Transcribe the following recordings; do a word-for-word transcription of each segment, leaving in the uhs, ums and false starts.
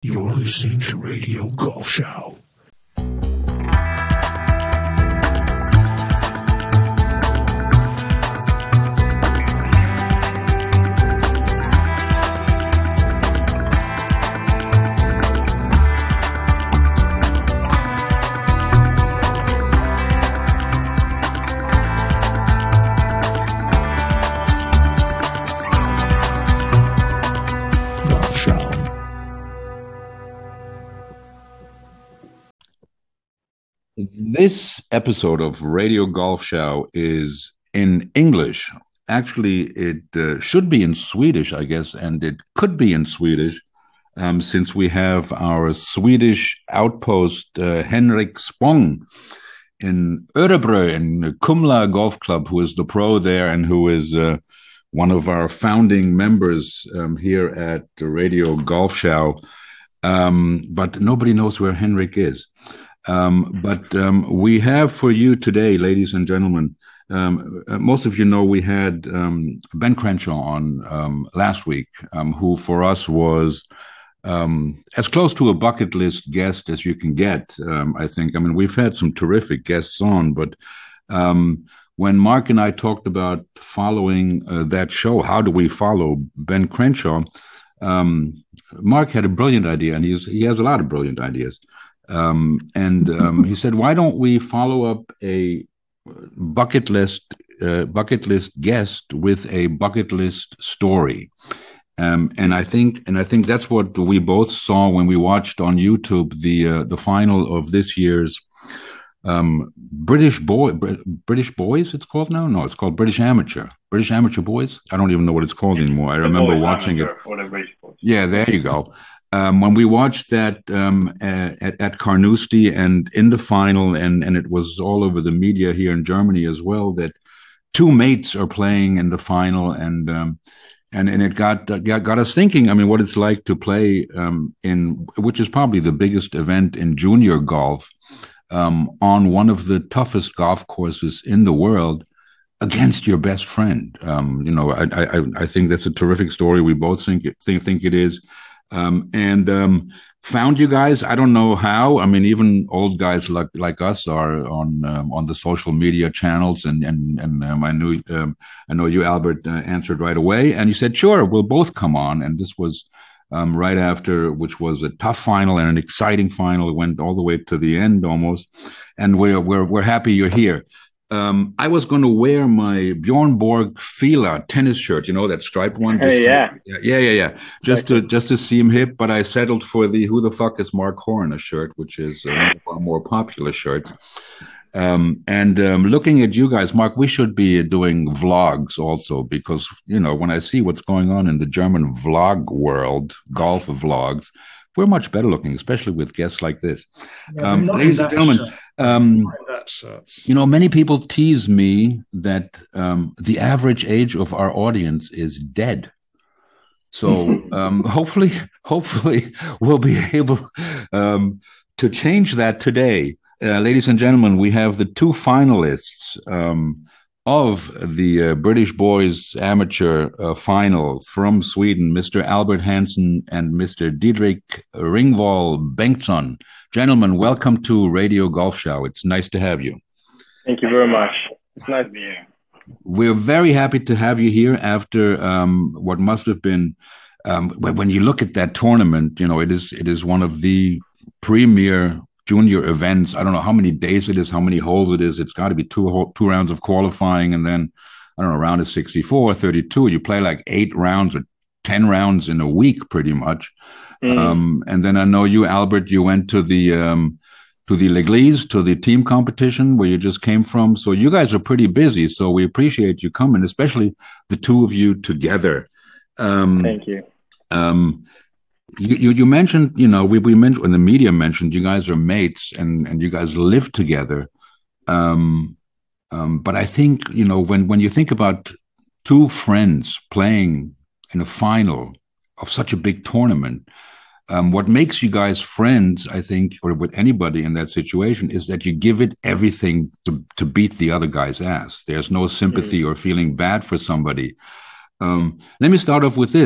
You're listening to Radio Golf Show. This episode of Radio Golf Show is in English. Actually, it uh, should be in Swedish, I guess, and it could be in Swedish, um, since we have our Swedish outpost, uh, Henrik Spång, in Örebro, in Kumla Golf Club, who is the pro there and who is uh, one of our founding members um, here at the Radio Golf Show. Um, but nobody knows where Henrik is. Um, but um, we have for you today, ladies and gentlemen, um, most of you know we had um, Ben Crenshaw on um, last week, um, who for us was um, as close to a bucket list guest as you can get, um, I think. I mean, we've had some terrific guests on, but um, when Mark and I talked about following uh, that show, how do we follow Ben Crenshaw, um, Mark had a brilliant idea, and he's, he has a lot of brilliant ideas. Um, and um, he said, "Why don't we follow up a bucket list uh, bucket list guest with a bucket list story?" Um, and I think, and I think that's what we both saw when we watched on YouTube the uh, the final of this year's um, British boy British Boys. It's called now. No, it's called British Amateur. British Amateur Boys. I don't even know what it's called anymore. I remember watching it. Or the British Boys. Yeah, there you go. Um, when we watched that um, at, at Carnoustie and in the final, and, and it was all over the media here in Germany as well, that two mates are playing in the final, and um, and and it got, got got us thinking. I mean, what it's like to play um, in, which is probably the biggest event in junior golf, um, on one of the toughest golf courses in the world, against your best friend. Um, you know, I, I I think that's a terrific story. We both think it, think think it is. Um, and um, found you guys. I don't know how. I mean, even old guys like like us are on um, on the social media channels, and and and um, I knew um, I know you, Albert, uh, answered right away, and you said, "Sure, we'll both come on." And this was um, right after, which was a tough final and an exciting final. It went all the way to the end almost, and we're we're we're happy you're here. Um, I was going to wear my Bjorn Borg Fila tennis shirt, you know, that striped one. Just hey, yeah. To, yeah, yeah, yeah. Just to just to seem hip, but I settled for the "Who the fuck is Mark Horner" shirt, which is uh, one of our more popular shirts. Um, and um, looking at you guys, Mark, we should be doing vlogs also, because, you know, when I see what's going on in the German vlog world, golf vlogs, we're much better looking, especially with guests like this. Yeah, um, ladies and gentlemen, um, you know, many people tease me that um, the average age of our audience is dead. So um, hopefully, hopefully we'll be able um, to change that today. Uh, ladies and gentlemen, we have the two finalists um, of the uh, British Boys Amateur uh, Final from Sweden, Mister Albert Hansen and Mister Didrik Ringvall Bengtsson. Gentlemen, welcome to Radio Golf Show. It's nice to have you. Thank you very much. It's nice to be here. We're very happy to have you here after um, what must have been, um, when you look at that tournament, you know, it is it is one of the premier junior events. I don't know how many days it is, how many holes it is. It's got to be two two rounds of qualifying, and then, I don't know, round of sixty-four, thirty-two. You play like eight rounds or ten rounds in a week, pretty much. Mm. Um, and then I know you, Albert, you went to the um, to the L'Église, to the team competition where you just came from. So you guys are pretty busy. So we appreciate you coming, especially the two of you together. Um, Thank you. Um, You, you you mentioned, you know, we we mentioned, when the media mentioned, you guys are mates and and you guys live together. Um, um, but I think, you know, when when you think about two friends playing in a final of such a big tournament, um, what makes you guys friends, I think, or with anybody in that situation, is that you give it everything to to beat the other guy's ass. There's no sympathy mm-hmm. or feeling bad for somebody. Um, let me start off with this.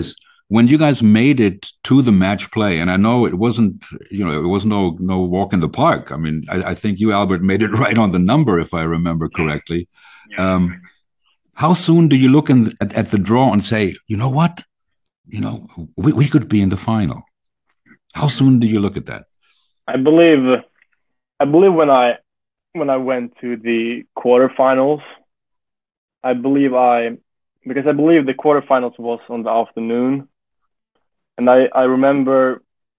when you guys made it to the match play, and I know it wasn't, you know, it was no no walk in the park. I mean, I, I think you, Albert, made it right on the number, if I remember correctly. Yeah. Um, how soon do you look in, at, at the draw and say, you know what, you know, we, we could be in the final? How soon do you look at that? I believe, I believe when I when I went to the quarterfinals, I believe I because I believe the quarterfinals was on the afternoon, and I I remember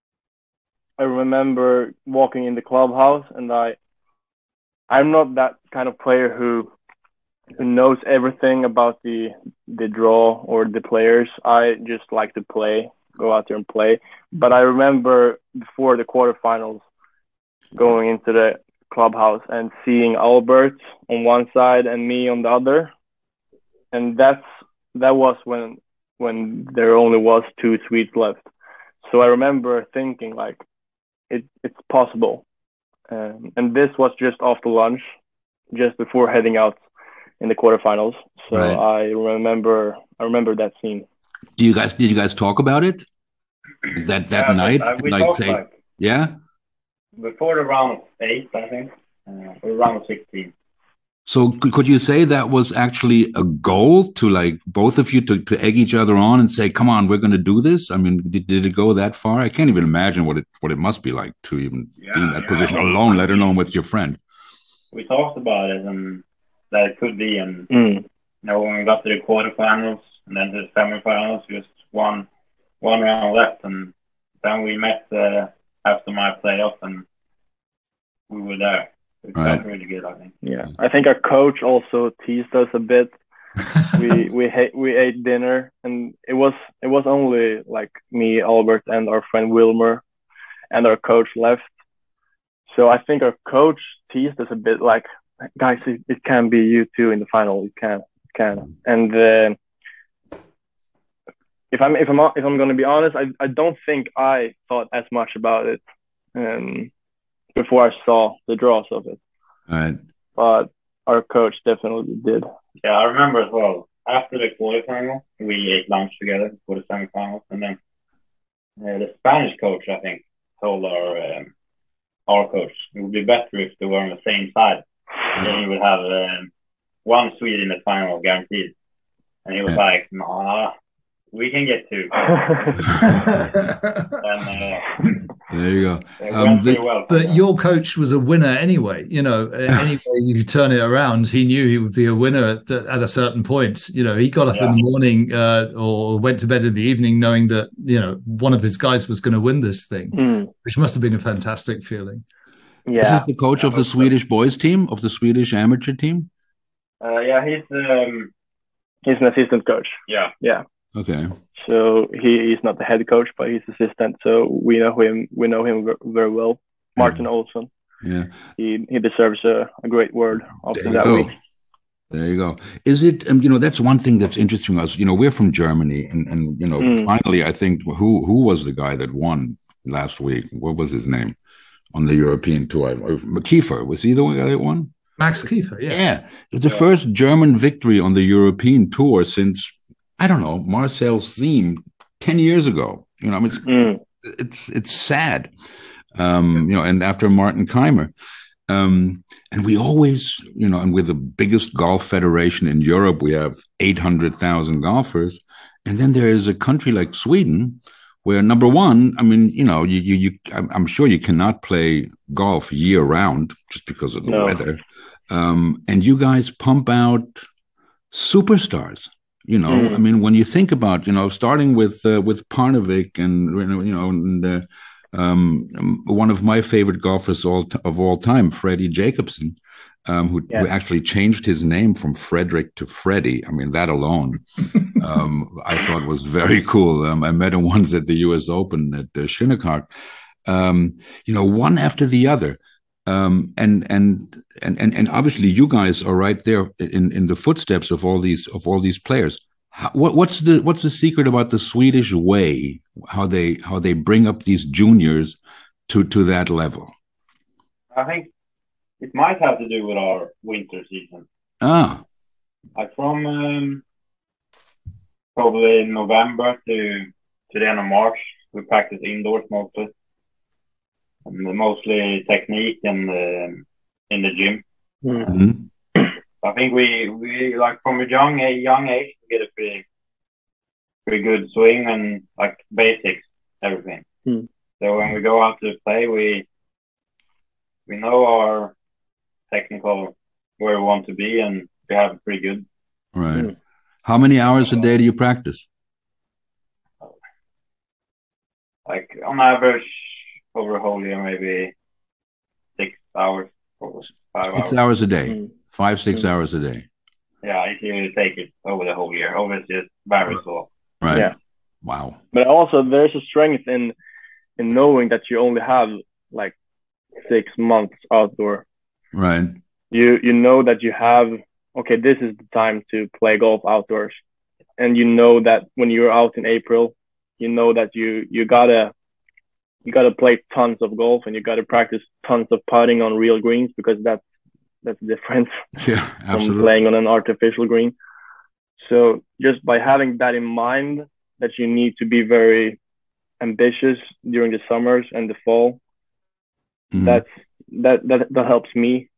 I remember walking in the clubhouse, and I I'm not that kind of player who who knows everything about the the draw or the players. I just like to play, go out there and play. But I remember before the quarterfinals, going into the clubhouse and seeing Albert on one side and me on the other, and that's that was when when there only was two Swedes left. So I remember thinking like, it it's possible, um, and this was just after lunch, just before heading out in the quarterfinals. So Right. I remember I remember that scene. Do you guys did you guys talk about it that that Yeah, night? but, uh, we like talked say, like yeah. before the round of eight, I think, uh, or round of sixteen. So could, could you say that was actually a goal to like both of you to, to egg each other on and say, come on, we're going to do this? I mean, did, did it go that far? I can't even imagine what it what it must be like to even Yeah, be in that yeah, position well, alone, let alone with your friend. We talked about it and that it could be, and Mm. you know, when we got to the quarterfinals and then to the semifinals, just one one round left, and then we met uh, after my playoff, and we were there. It Right. felt really good, I think. Yeah, I think our coach also teased us a bit. we we ha- we ate dinner, and it was it was only like me, Albert, and our friend Wilmer, and our coach left. So I think our coach teased us a bit, like, guys, it, it can be you two in the final. It can, it can. And uh, if I'm if I'm if I'm gonna be honest, I I don't think I thought as much about it um, before I saw the draws of it. Right. But our coach definitely did. Yeah, I remember as well. After the quarterfinal, we ate lunch together for the semifinals, and then uh, the Spanish coach, I think, told our um, our coach it would be better if they were on the same side. Then you would have um, one Swede in the final guaranteed. And he was Yeah. like, "Nah, we can get two." And uh, There you go. it Um, went the- pretty well. But your coach was a winner anyway. You know, any way you turn it around, he knew he would be a winner at, the, at a certain point. You know, he got up Yeah. in the morning uh, or went to bed in the evening knowing that, you know, one of his guys was going to win this thing, Mm, which must have been a fantastic feeling. This yeah. is the coach of the Swedish boys team, of the Swedish amateur team? Uh, yeah, he's um, He's an assistant coach. yeah, Yeah. Okay. So he is not the head coach, but he's assistant. So we know him. We know him ver- very well. Martin Olsson. Yeah. He he deserves a, a great word after There you that go. week. There you go. Is it, um, you know, that's one thing that's interesting us. You know, we're from Germany, and, and you know, Mm. finally, I think, who who was the guy that won last week? What was his name on the European tour? Uh, Kiefer, was he the one guy that won? Max Kiefer, yeah. Yeah. It's the Yeah. first German victory on the European tour since, I don't know, Marcel Siem ten years ago. You know, I mean, it's Mm. it's it's sad. Um, you know, and after Martin Keimer. Um, and we always, you know, and we're the biggest golf federation in Europe. We have eight hundred thousand golfers. And then there is a country like Sweden where, number one, I mean, you know, you, you, you I'm, I'm sure you cannot play golf year round just because of the No. weather. Um, and you guys pump out superstars. You know, Mm. I mean, when you think about, you know, starting with uh, with Parnevik and, you know, you know, and uh, um, one of my favorite golfers all t- of all time, Freddie Jacobson, um, who, Yeah. who actually changed his name from Frederick to Freddie. I mean, that alone, um, I thought was very cool. Um, I met him once at the U S Open at uh, Shinnecock. Um, you know, one after the other. Um, and, and and and and obviously, you guys are right there in, in the footsteps of all these of all these players. How, what, what's the what's the secret about the Swedish way? How they how they bring up these juniors to to that level? I think it might have to do with our winter season. Ah, Like from um, probably November to to the end of March. We practice indoors mostly, and mostly technique and uh, in the gym. Mhm. I think we we like from a young a young age we get a pretty pretty good swing and like basics everything. Mm. So when we go out to play, we we know our technical where we want to be, and we have pretty good. Right. Mm. How many hours a day do you practice? Like on average over a whole year, maybe six hours or five Six hours. hours a day. Mm. Five, six Mm. hours a day. Yeah, if you take it over the whole year, obviously it varies a lot. Right. Yeah. Wow. But also there's a strength in in knowing that you only have like six months outdoor. Right. You you know that you have okay, this is the time to play golf outdoors, and you know that when you're out in April, you know that you you gotta you gotta play tons of golf and you gotta practice tons of putting on real greens because that's that's different Yeah, from absolutely. playing on an artificial green. So just by having that in mind, that you need to be very ambitious during the summers and the fall, Mhm. that's that that that helps me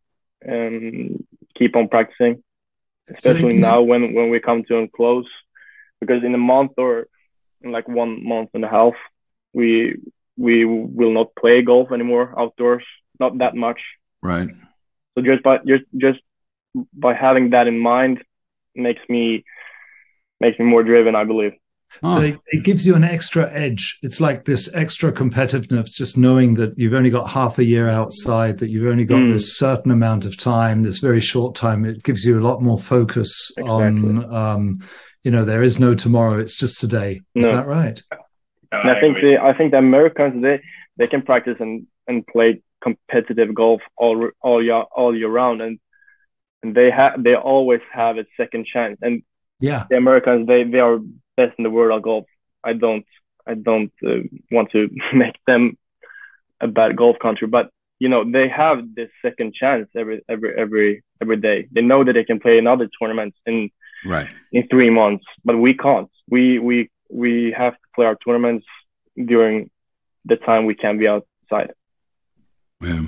um keep on practicing, especially is- now when when we come to a close, because in a month or in like one month and a half we we will not play golf anymore outdoors, not that much. Right. So just by just just by having that in mind makes me makes me more driven, I believe. So Oh, it, it gives you an extra edge. It's like this extra competitiveness, just knowing that you've only got half a year outside, that you've only got Mm. this certain amount of time, this very short time. It gives you a lot more focus on, um, you know, there is no tomorrow. It's just today. Is No. that right? Yeah, And I think agree. the I think the Americans they they can practice and and play competitive golf all all year all year round, and and they have they always have a second chance. And Yeah. the Americans they they are best in the world at golf. I don't I don't uh, want to make them a bad golf country, but you know they have this second chance every every every every day. They know that they can play another tournament in right. in three months, but we can't. We we we have to play our tournaments during the time we can be outside. Yeah.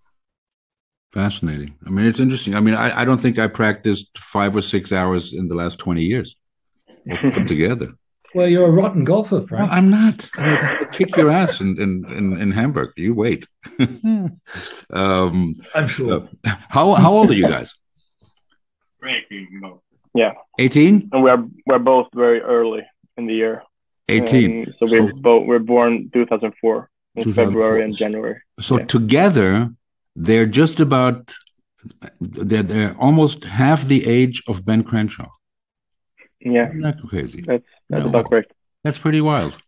Fascinating. I mean, it's interesting. I mean, I, I don't think I practiced five or six hours in the last twenty years all put together. Well, you're a rotten golfer, No, Frank. I'm not. I'm gonna kick your ass in, in, in, in Hamburg. You wait. um, I'm sure. uh, how how old are you guys? Great, both. Yeah, eighteen? and we're we're both very early in the year. eighteen. Um, so we're So- both we're born two thousand four in two thousand four. February and January. So Yeah. together, they're just about, they're, they're almost half the age of Ben Crenshaw. Yeah, Isn't that crazy? that's that's No. about correct. That's pretty wild.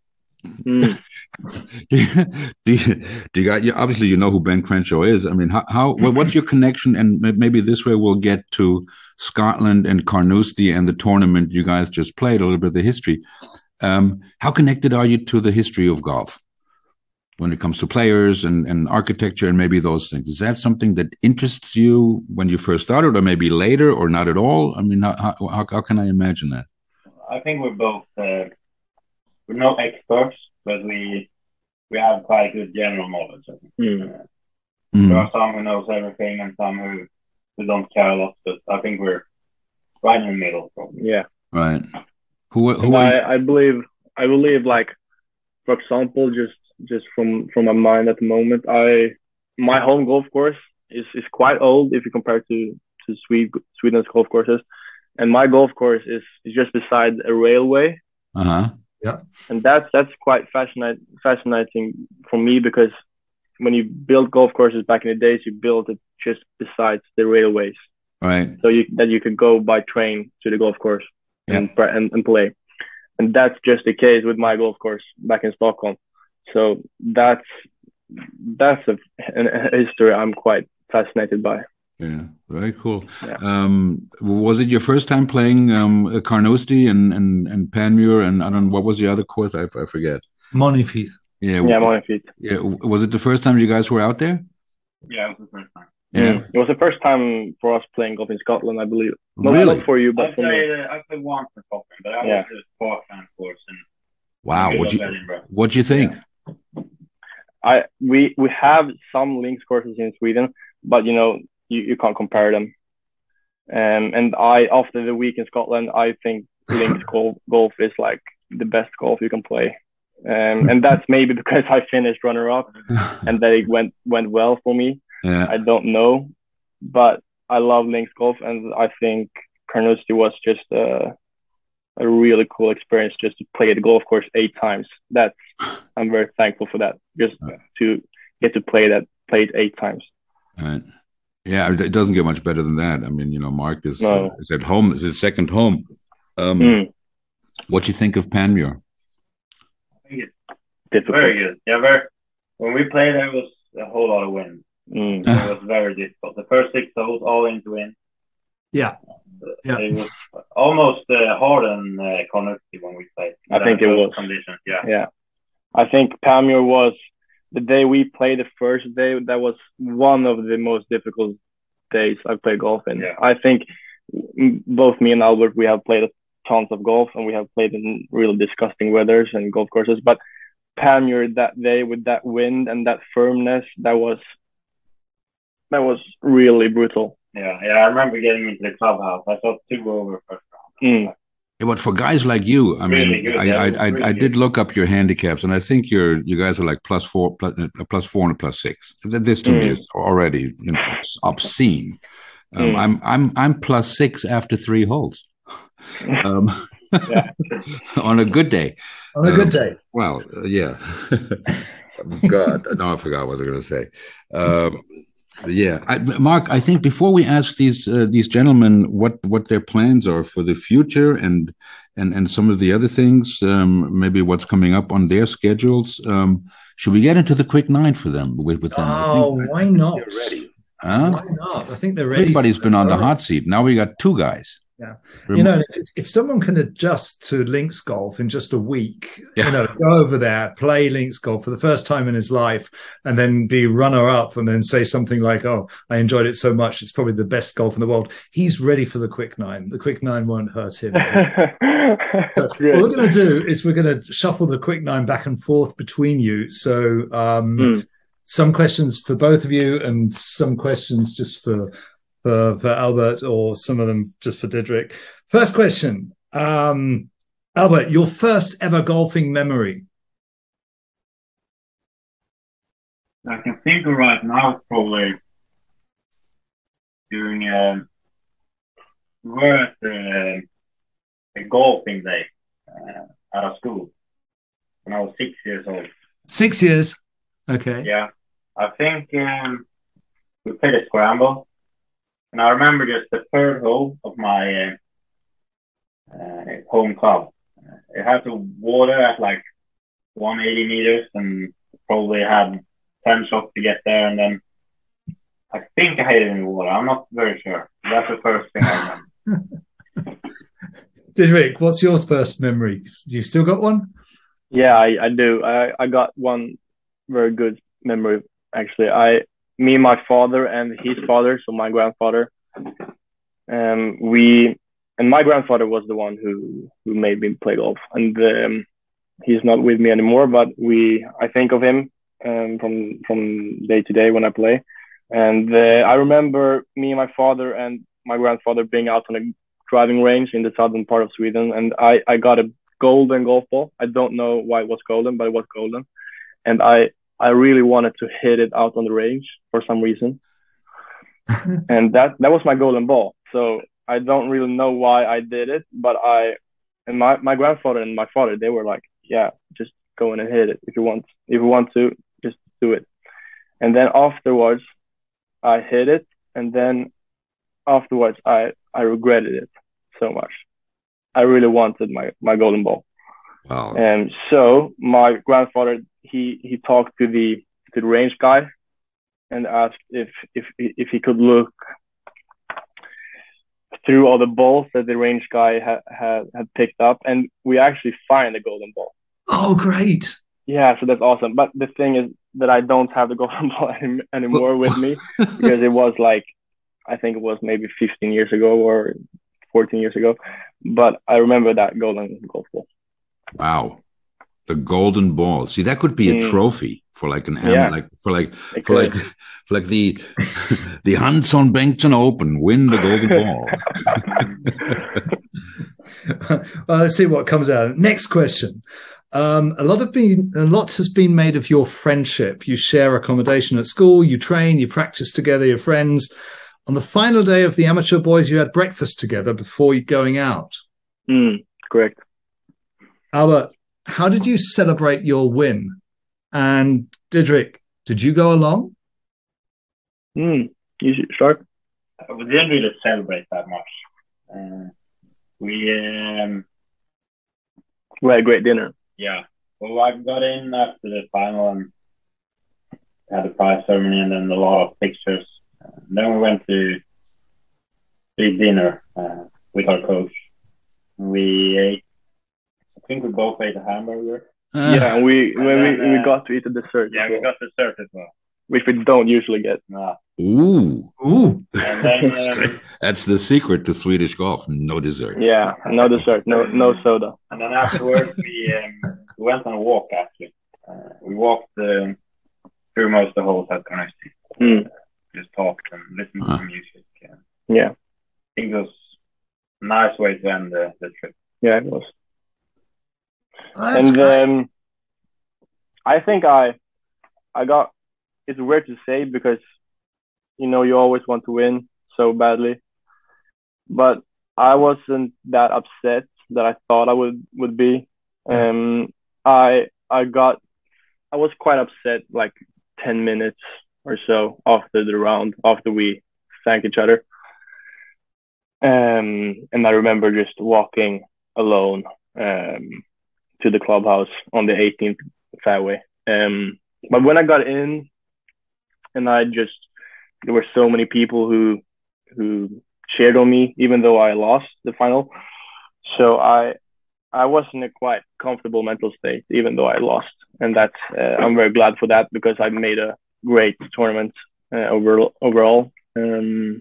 Mm. do, you, do, you, do you got, you, obviously you know who Ben Crenshaw is. I mean, how, how what, what's your connection? And maybe this way we'll get to Scotland and Carnoustie and the tournament you guys just played, a little bit of the history. Um, how connected are you to the history of golf when it comes to players and, and architecture and maybe those things? Is that something that interests you when you first started, or maybe later, or not at all? I mean, how, how, how can I imagine that? I think we're both uh, we're no experts, but we we have quite good general knowledge. I think. Mm. Uh, Mhm. There are some who knows everything and some who, who don't care a lot, but I think we're right in the middle. Probably. Yeah, Right. Who, who and are you? I, I believe I believe like for example, just just from from my mind at the moment, I my home golf course is is quite old if you compare to to Sweden Sweden's golf courses, and my golf course is is just beside a railway. Uh-huh. And that's that's quite fascinating fascinating for me, because when you build golf courses back in the days, you built it just beside the railways, Right. so you that you could go by train to the golf course and, pra- and and play. And that's just the case with my golf course back in Stockholm. So that's that's a, a history I'm quite fascinated by. Yeah, very cool. Yeah. Um, was it your first time playing um, Carnoustie and, and, and Panmure and I don't know, what was the other course? I, I forget. Monifeith. Yeah, Yeah, I'm on my feet. yeah. Was it the first time you guys were out there? Yeah, it was the first time. Yeah. Mm. It was the first time for us playing golf in Scotland, I believe. No, Really? not for you, but I for me. played, uh, I played once for Scotland, but I Yeah. was just Parkland course, and Wow. Good What luck, you Edinburgh. what you think? I we we have some links courses in Sweden, but you know you, you can't compare them. Um, and I after the week in Scotland, I think links golf, golf is like the best golf you can play. Um, and that's maybe because I finished runner up and that it went went well for me. Yeah. I don't know, but I love links golf, and I think Carnoustie was just a, a really cool experience just to play the golf course eight times. That's I'm very thankful for that, just to get to play that play it eight times. Right. Yeah, it doesn't get much better than that. I mean, you know, Mark is No. uh, is at home. It's his second home. Um, Mm. What do you think of Panmure? I think it's Difficult. very good. Yeah, very. When we played, there was a whole lot of wind. Mm. It was very difficult. The first six holes, all into wind. Yeah. Yeah. It was almost uh, harder than uh, Carnoustie when we played. I think it was. Conditions, yeah. Yeah, I think Panmure was the day we played the first day. That was one of the most difficult days I've played golf in. Yeah. I think m- both me and Albert, we have played tons of golf, and we have played in really disgusting weathers and golf courses. But Panmure that day with that wind and that firmness, that was that was really brutal. Yeah, yeah. I remember getting into the clubhouse. I thought two over first round. Mm. Yeah, but for guys like you, I Really mean, good, I yeah, I, it was I, really I good. did look up your handicaps, and I think you're you guys are like plus four, plus, uh, plus four, and a plus six. Th- This to me Mm. is already you know, it's obscene. Um, Mm. I'm I'm I'm plus six after three holes. Um, Yeah. on a good day. On a good day. Well, uh, yeah. God, no, I forgot what I was going to say. Um, yeah, I, Mark. I think before we ask these uh, these gentlemen what what their plans are for the future and and and some of the other things, um, maybe what's coming up on their schedules, um, should we get into the quick nine for them with, with them? I Oh, think, why not? they're ready. Huh? Why not? I think they're ready. Everybody's been on the All right. hot seat. Now we got two guys. Yeah. You know, if, if someone can adjust to links golf in just a week, Yeah. you know, go over there, play links golf for the first time in his life, and then be runner up and then say something like, oh, I enjoyed it so much. It's probably the best golf in the world. He's ready for the quick nine. The quick nine won't hurt him. So what Great. we're going to do is we're going to shuffle the quick nine back and forth between you. So um, Mm. some questions for both of you and some questions just for for, for Albert, or some of them just for Didrik. First question. Um, Albert, your first ever golfing memory? I can think of right now is probably doing um, we were at uh, a golfing day uh, at our school when I was six years old. Six years. Okay. Yeah, I think um, we played a scramble, and I remember just the third hole of my uh, uh, home club. It had the water at like one hundred eighty meters, and probably had ten shots to get there, and then I think I hit it in the water. I'm not very sure. That's the first thing I remember. Didrik, what's your first memory? Do you still got one? Yeah, I, I do. I, I got one very good memory actually. I, me, my father, and his father, so my grandfather. Um, we and my grandfather was the one who who made me play golf, and um, he's not with me anymore. But we, I think of him um, from from day to day when I play, and uh, I remember me and my father and my grandfather being out on a driving range in the southern part of Sweden, and I I got a golden golf ball. I don't know why it was golden, but it was golden, and I I really wanted to hit it out on the range for some reason, and that that was my golden ball. So I don't really know why I did it, but I and my my grandfather and my father, they were like, yeah, just go in and hit it if you want. If you want to, just do it. And then afterwards, I hit it, and then afterwards, I I regretted it so much. I really wanted my, my golden ball. Wow. And so my grandfather, he, he talked to the to the range guy and asked if if if he could look through all the balls that the range guy had had, had picked up, and we actually find the golden ball. Oh, great. Yeah, so that's awesome. But the thing is that I don't have the golden ball any, anymore with me, because it was like, I think it was maybe fifteen years ago or fourteen years ago. But I remember that golden golf ball. Wow. The golden ball. See, that could be a Mm. trophy for like an am- Yeah. like for like It for like could. for like the the Hansson Bengtsson Open, win the golden ball. Well, let's see what comes out. Next question. Um, a lot of been a lot has been made of your friendship. You share accommodation at school, you train, you practice together, you're friends. On the final day of the Amateur Boys, you had breakfast together before you going out. Mm, correct. Albert, how did you celebrate your win? And Didrik, did you go along? Mm, you should start. We didn't really celebrate that much. Uh, we, um, We had a great dinner. yeah. Well, I got in after the final and had the prize ceremony and then a lot of pictures. Uh, then we went to big dinner uh, with our coach. We ate, I think we both ate a hamburger. Uh, yeah, and we and when then, we, we uh, got to eat the dessert, Yeah, as we well, got dessert as well. which we don't usually get. Nah. Ooh, Ooh. And then, um, that's the secret to Swedish golf: no dessert. Yeah, no dessert, no no soda. and then afterwards, we, um, we went on a walk, actually. Uh, we walked um, through most of the holes at Carnegie. Mm. Just talked and listened Huh. to music. Yeah. Yeah, I think it was a nice way to end the, the trip. yeah, it was. That's and great. um, I think I, I got. It's weird to say because, you know, you always want to win so badly, but I wasn't that upset that I thought I would would be. Um, I I got. I was quite upset like ten minutes or so after the round, after we thanked each other. Um, and I remember just walking alone um, to the clubhouse on the eighteenth fairway. Um, but when I got in, and I just there were so many people who who cheered on me, even though I lost the final. So I I was in a quite comfortable mental state, even though I lost, and that's uh, I'm very glad for that because I made a great tournament uh, overall. Overall, um,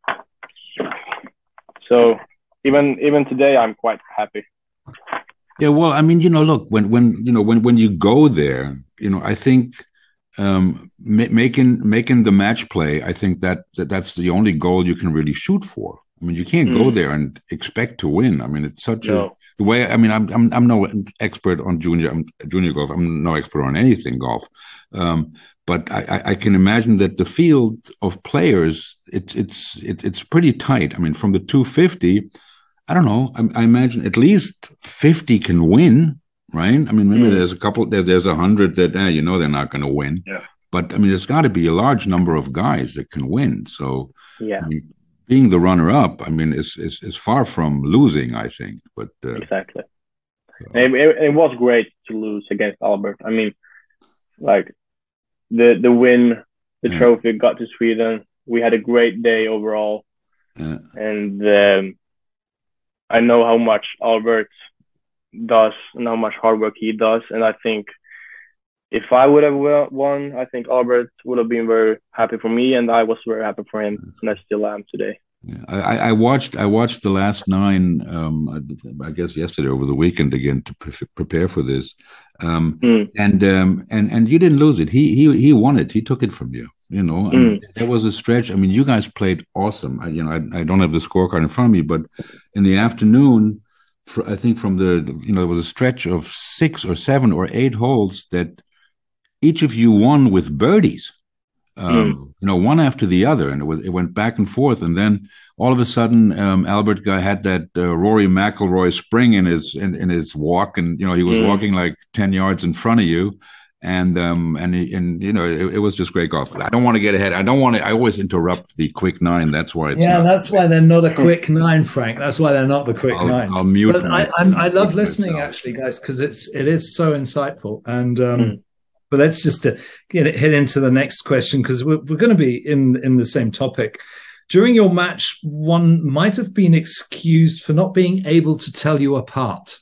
so even even today, I'm quite happy. Yeah, well, I mean, you know, look, when when you know when when you go there, you know, I think um, ma- making making the match play, I think that, that that's the only goal you can really shoot for. I mean, you can't go Mm. there and expect to win. I mean, it's such a No. the way. I mean, I'm I'm I'm no expert on junior I'm, junior golf. I'm no expert on anything golf, um, but I, I, I can imagine that the field of players it's it's it, it's pretty tight. I mean, from the two fifty, I don't know. I, I imagine at least fifty can win, right? I mean, maybe Mm. there's a couple. There, there's a hundred that eh, you know they're not going to win. Yeah. But I mean, there's got to be a large number of guys that can win. So Yeah, I mean, being the runner-up, I mean, is is is far from losing. I think, but uh, exactly. And it, it was great to lose against Albert. I mean, like the the win, the Yeah. trophy got to Sweden. We had a great day overall, uh, and um, I know how much Albert does and how much hard work he does. And I think if I would have wo- won, I think Albert would have been very happy for me, and I was very happy for him, and I still am today. yeah. I, I- I watched I watched the last nine. Um, I, I guess yesterday over the weekend again to pre- prepare for this, um, Mm. and um, and and you didn't lose it. He he he won it. He took it from you. You know, and there was a stretch. I mean, you guys played awesome. I, you know, I, I don't have the scorecard in front of me, but in the afternoon, for, I think from the you know there was a stretch of six or seven or eight holes that each of you won with birdies. Um, You know, one after the other, and it was it went back and forth, and then all of a sudden, um, Albert guy had that uh, Rory McIlroy spring in his in, in his walk, and you know he was Mm. walking like ten yards in front of you, and um and he, and you know it, it was just great golf. I don't want to get ahead. I don't want to. I always interrupt the quick nine. That's why it's Yeah, not, that's why they're not a quick nine, Frank. That's why they're not the quick I'll, nine. I'll mute. But I, myself, I'm, I love mute listening, myself. actually, guys, because it's it is so insightful. And um, Mm. but let's just uh, get it, hit into the next question because we're, we're going to be in in the same topic. During your match, one might have been excused for not being able to tell you apart,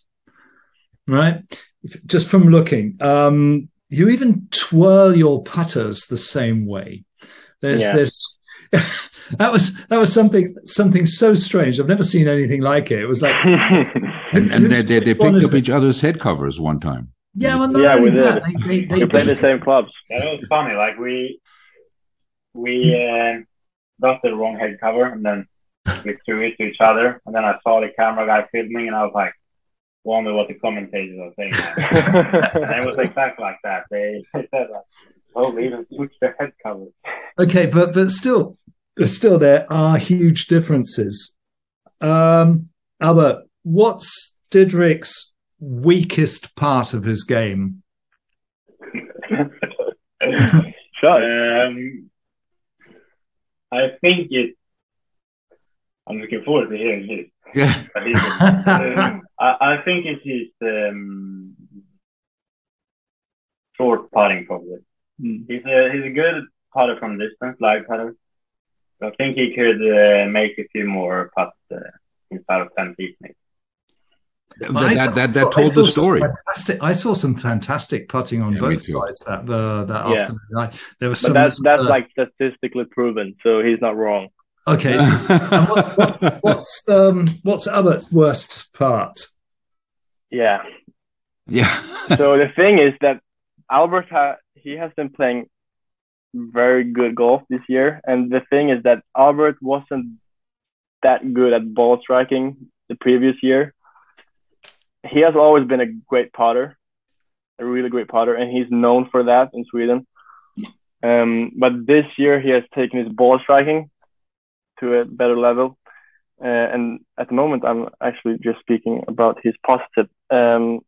right? If, just from looking, um, you even twirl your putters the same way. There's Yeah. there's that was that was something something so strange. I've never seen anything like it. It was like And, and they, they, they Which one picked is up each this? other's head covers one time. Yeah, well, not Yeah, we only that, did. they, they, they, We played the same clubs. That was funny. Like we we uh, got the wrong head cover, and then we threw it to each other. And then I saw the camera guy filming, and I was like, wonder what the commentators are saying. And it was exactly like that. They, they said like, oh, they even switched their head covers. Okay, but but still, still there are huge differences. Um, Albert, what's Didrik's weakest part of his game? Sure. Um, I think it. I'm looking forward to hearing his. Yeah. But he's, uh, I, I think it's his um, short putting probably. Mm. He's a he's a good putter from distance, live putter. So I think he could uh, make a few more putts uh, inside of ten feet. Maybe. That, that, that, that I told saw the story. some fantastic- I saw some fantastic putting on Yeah, me both too. sides that uh, that Yeah. afternoon. I, there was But some. that's that's uh, like statistically proven, so he's not wrong. okay. So, and what, what's what's um what's Albert's worst part? Yeah. Yeah. So the thing is that Albert ha- he has been playing very good golf this year, and the thing is that Albert wasn't that good at ball striking the previous year. He has always been a great putter, a really great putter, and he's known for that in Sweden. Um, but this year he has taken his ball striking to a better level. Uh, and at the moment, I'm actually just speaking about his positive. Um,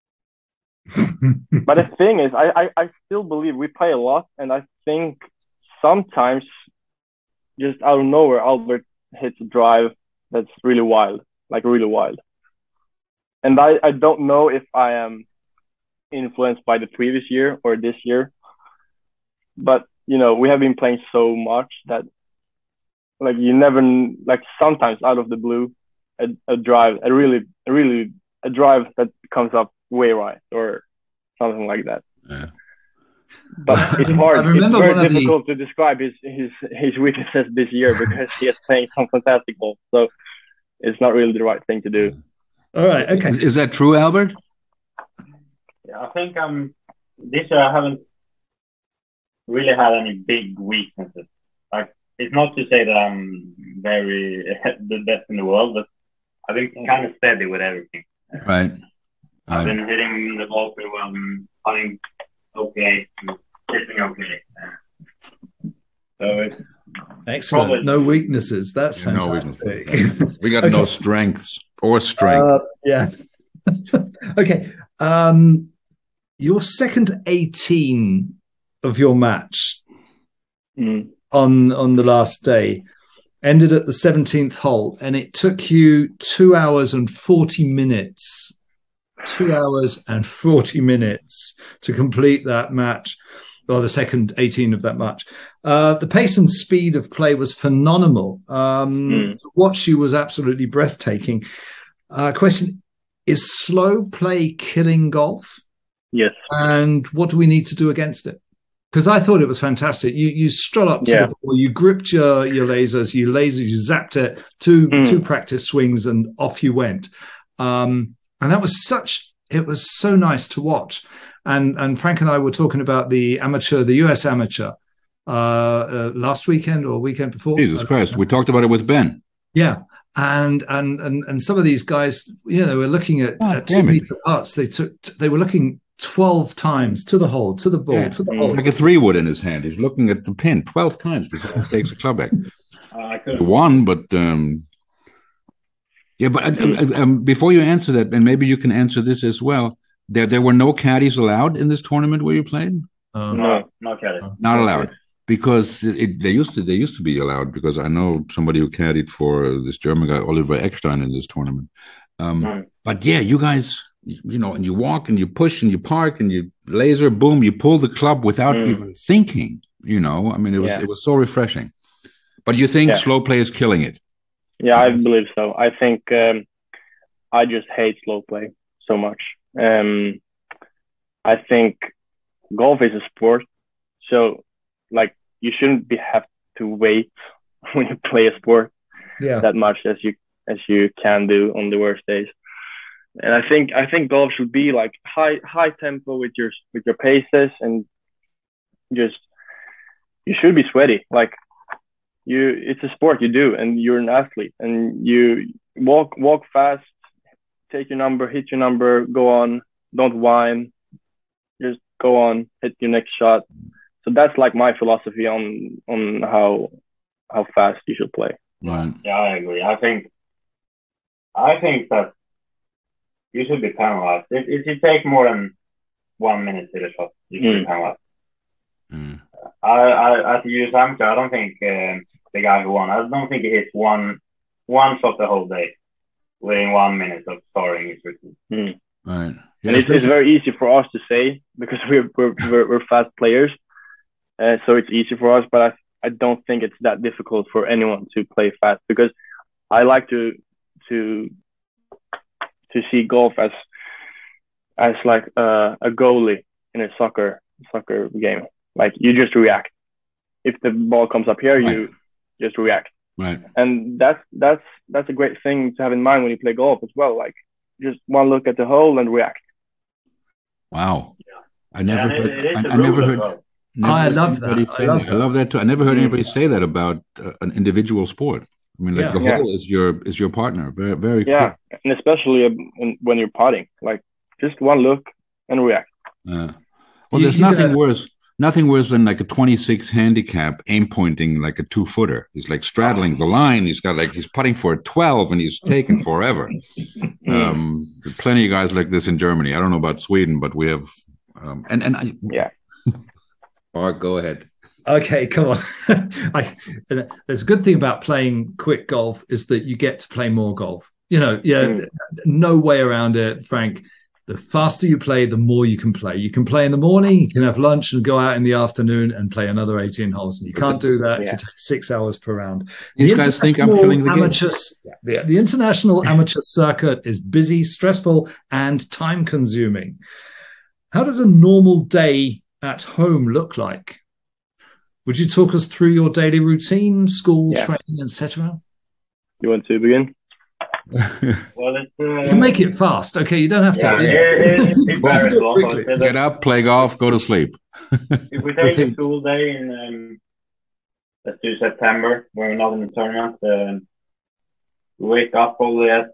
but the thing is, I, I, I still believe we play a lot, and I think sometimes just out of nowhere, Albert hits a drive that's really wild, like really wild. And I, I don't know if I am influenced by the previous year or this year, but you know, we have been playing so much that like you never, like sometimes out of the blue, a, a drive, a really, a really, a drive that comes up way right or something like that. Yeah. But it's I hard. It's remember very one of the- difficult to describe his, his, his weaknesses this year because he is playing some fantastic golf. So it's not really the right thing to do. All right. Okay. Is, is that true, Albert? Yeah, I think um this year I haven't really had any big weaknesses. Like it's not to say that I'm very the best in the world, but I've been kind of steady with everything. Right. I've Right. been hitting the ball pretty well, and putting okay, and hitting okay. Uh, So it's Excellent. Probably. No weaknesses. That's Yeah, no fantastic. weaknesses. We got no Okay. strengths or strength. Uh, yeah. Okay. Um, your second eighteen of your match Mm. on on the last day ended at the seventeenth hole, and it took you two hours and forty minutes. Two hours and forty minutes to complete that match, or the second eighteen of that match. Uh, the pace and speed of play was phenomenal. Um, Mm. To watch you was absolutely breathtaking. Uh, question: is slow play killing golf? Yes. And what do we need to do against it? Because I thought it was fantastic. You you stroll up to Yeah. the ball, you gripped your your lasers, you lasers, you zapped it, two Mm. two practice swings, and off you went. Um, and that was such. It was so nice to watch. And and Frank and I were talking about the amateur, the U S amateur, uh, uh, last weekend or weekend before. Jesus Christ. We talked about it with Ben. Yeah. And and and and some of these guys, you know, were looking at, God at two damn it. meter putts. They took they were looking twelve times to the hole, to the ball, Yeah. to the Mm. hole. Like a three wood in his hand. He's looking at the pin twelve times before he takes the club back. uh, I He could won, but um, yeah. But uh, uh, um, before you answer that, and maybe you can answer this as well. There, there were no caddies allowed in this tournament where you played. Um, no, not Kelly. Not allowed because it, it, they used to. They used to be allowed because I know somebody who caddied for this German guy Oliver Eckstein in this tournament. Um, Mm. But yeah, you guys, you know, and you walk and you push and you park and you laser, boom, you pull the club without Mm. even thinking. You know, I mean, it was Yeah. it was so refreshing. But you think Yeah. slow play is killing it? Yeah, I Yes. believe so. I think um, I just hate slow play so much. Um, I think golf is a sport, so like you shouldn't be have to wait when you play a sport yeah. that much as you as you can do on the worst days. And I think I think golf should be like high high tempo with your with your paces, and just you should be sweaty. Like you, it's a sport you do, and you're an athlete, and you walk walk fast, take your number, hit your number, go on, don't whine, just go on, hit your next shot. So that's like my philosophy on on how how fast you should play. Right. Yeah, I agree. I think I think that you should be penalized. If, if you take more than one minute to the shot, you should Mm. be penalized. Mm. I, I, as a U S amateur, I don't think um, the guy who won, I don't think he hits one one shot the whole day within one minute of starting his routine. Mm. Right. And it's, it's very easy for us to say because we're we're we're, we're fast players, uh, so it's easy for us. But I I don't think it's that difficult for anyone to play fast, because I like to to to see golf as as like uh, a goalie in a soccer soccer game. Like you just react. If the ball comes up here, you just react. Right. And that's that's that's a great thing to have in mind when you play golf as well. Like just one look at the hole and react. Wow. I never And it- heard. it is I, a I never rule as heard. well. never I heard love that. anybody I say love that. I that. love that too. I never heard Mm. anybody say that about uh, an individual sport. I mean, like Yeah. the Yeah. hole is your is your partner. Very very Yeah, and especially uh, in- when you're putting, like just one look and react. cool. Uh, well, You- there's you nothing gotta- worse. Nothing worse than like a twenty-six handicap aim pointing like a two footer. He's like straddling the line. He's got like he's putting for a twelve and he's taking forever. Mm. Um, there are plenty of guys like this in Germany. I don't know about Sweden, but we have. Um, and and I, Yeah. Mark, go ahead. Okay, come on. I, there's a good thing about playing quick golf is that you get to play more golf. You know, yeah, Mm. no way around it, Frank. The faster you play, the more you can play. You can play in the morning, you can have lunch and go out in the afternoon and play another eighteen holes. And you can't do that if Yeah. you take six hours per round. These The guys think I'm international killing the game. amateur, the, the international amateur circuit is busy, stressful, and time consuming. How does a normal day at home look like? Would you talk us through your daily routine, school, Yeah. training, et cetera? You want to begin? Well, it's, uh, You can make it fast, okay? You don't have to. yeah, Yeah. It, it, it varies a lot. I would Quickly. say that Get up, play golf, go to sleep. if we take a Repeat. school day in, um, let's do September, when we're not in the tournament, um, we wake up probably at,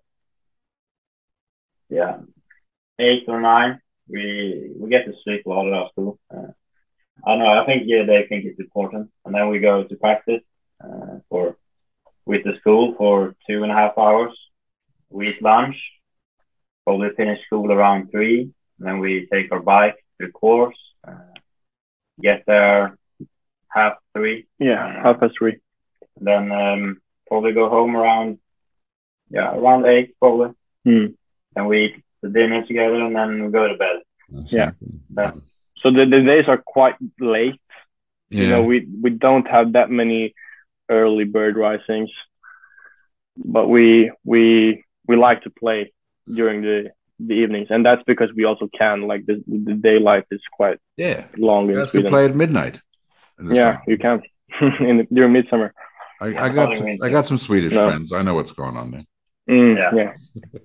yeah, eight or nine. We we get to sleep a lot at our school. Uh, I don't know, I think yeah, they think it's important. And then we go to practice uh, for with the school for two and a half hours. We eat lunch, probably finish school around three. And then we take our bike to the course, uh, get there half three. Yeah, half past three. Then um, probably go home around, yeah, around eight probably. Mm. And we eat the dinner together and then we go to bed. Yeah. Yeah. So the, the days are quite late. You know, Yeah. we we don't have that many early bird risings, but we we we like to play during the the evenings, and that's because we also can. Like the the daylight is quite Yeah. long in Guys can Sweden. play at midnight. in the Yeah, summer. you can in the, during midsummer. I, I got some, I got some Swedish No. friends. I know what's going on there. Mm, Yeah. yeah.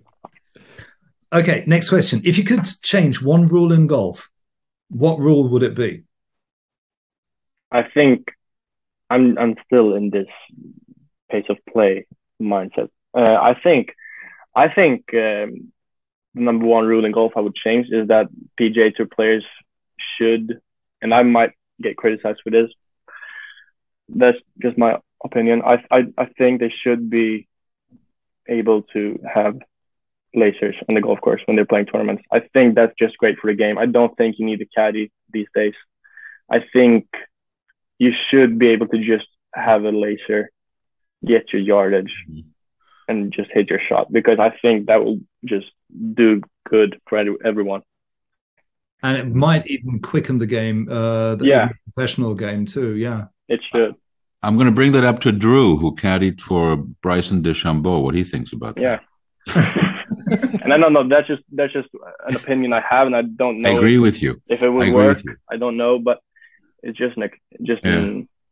Okay, next question. If you could change one rule in golf, what rule would it be? I think I'm I'm still in this pace of play mindset. Uh, I think I think um, the number one rule in golf I would change is that P G A Tour players should, and I might get criticized for this. That's just my opinion. I I I think they should be able to have lasers on the golf course when they're playing tournaments. I think that's just great for the game. I don't think you need a caddy these days. I think you should be able to just have a laser, get your yardage, Mhm. and just hit your shot, because I think that will just do good for every- everyone. And it might even quicken the game, uh, the Yeah. professional game too. Yeah. It should. I'm going to bring that up to Drew, who caddied for Bryson DeChambeau, what he thinks about that. Yeah. And I don't know. That's just that's just an opinion I have, and I don't I know agree with you. if it I would agree work. with you. I don't know, but it's just like just Yeah. an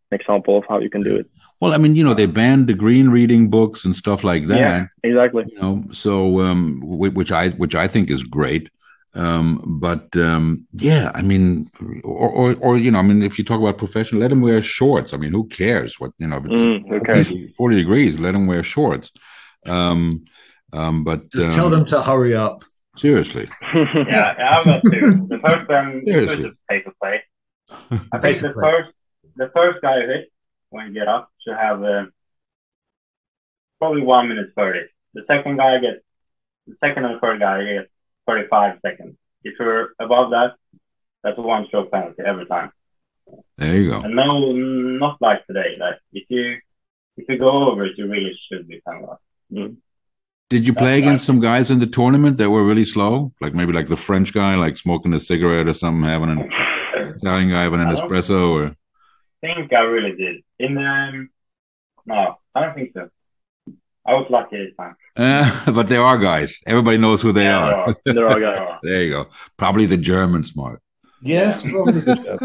example of how you can do it. Well, I mean, you know, they banned the green reading books and stuff like that. Yeah, exactly. You know, so um, whi- which I which I think is great. Um, but um, yeah, I mean, or, or or you know, I mean, if you talk about professional, let them wear shorts. I mean, who cares what you know? If it's Mm, okay. forty, forty degrees, let them wear shorts. Um, um, but Just um, tell them to hurry up. seriously, Yeah, yeah, I've got two. The first one Seriously. is paper play. I think the Basically. first, the first guy who hits when you get up should have uh, probably one minute thirty. The second guy gets, the second and third guy gets thirty-five seconds. If you're above that, that's a one stroke penalty every time. there you go. And no, not like today. Like if you if you go over it, you really should be penalized. Did you play That's against right. some guys in the tournament that were really slow? Like maybe like the French guy, like smoking a cigarette or something, having an Italian guy having an I don't espresso, or think I really did. In um, no, I don't think so. I was lucky this time. uh, but there are guys. Everybody knows who they Yeah, are. there There are There guys. are. There you go. Probably the Germans, Mark. Yes, probably.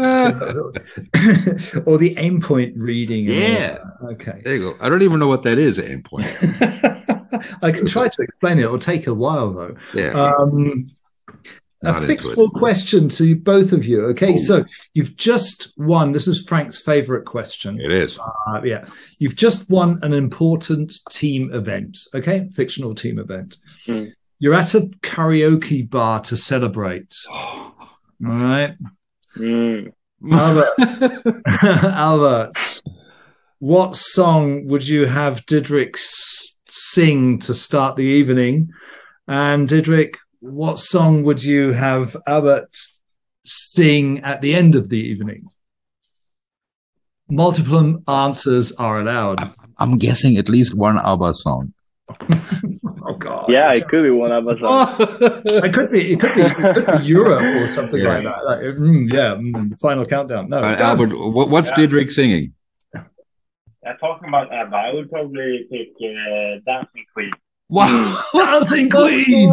Or the aim point reading. and all Yeah. that. Okay. There you go. I don't even know what that is, aim point. I can try to explain it. It'll take a while, though. Yeah. Um, a Not into fictional it. question to both of you. Okay, Oh. so you've just won. This is Frank's favorite question. It is. Uh, yeah, you've just won an important team event. Okay, fictional team event. Hmm. You're at a karaoke bar to celebrate. All right, Mm. Albert. Albert, what song would you have Didrik s- sing to start the evening? And Didrik, what song would you have Albert sing at the end of the evening? Multiple answers are allowed. I'm guessing at least one ABBA song. Oh God! Yeah, it could be one of us. It could be. It could be. It could be Europe or something Yeah. like that. Like, mm, yeah, mm, final countdown. No, Uh, done. Albert, what, what's Yeah. Didrik singing? Uh, talking about ABBA, I would probably pick uh, Dancing Queen. Wow. Dancing Queen.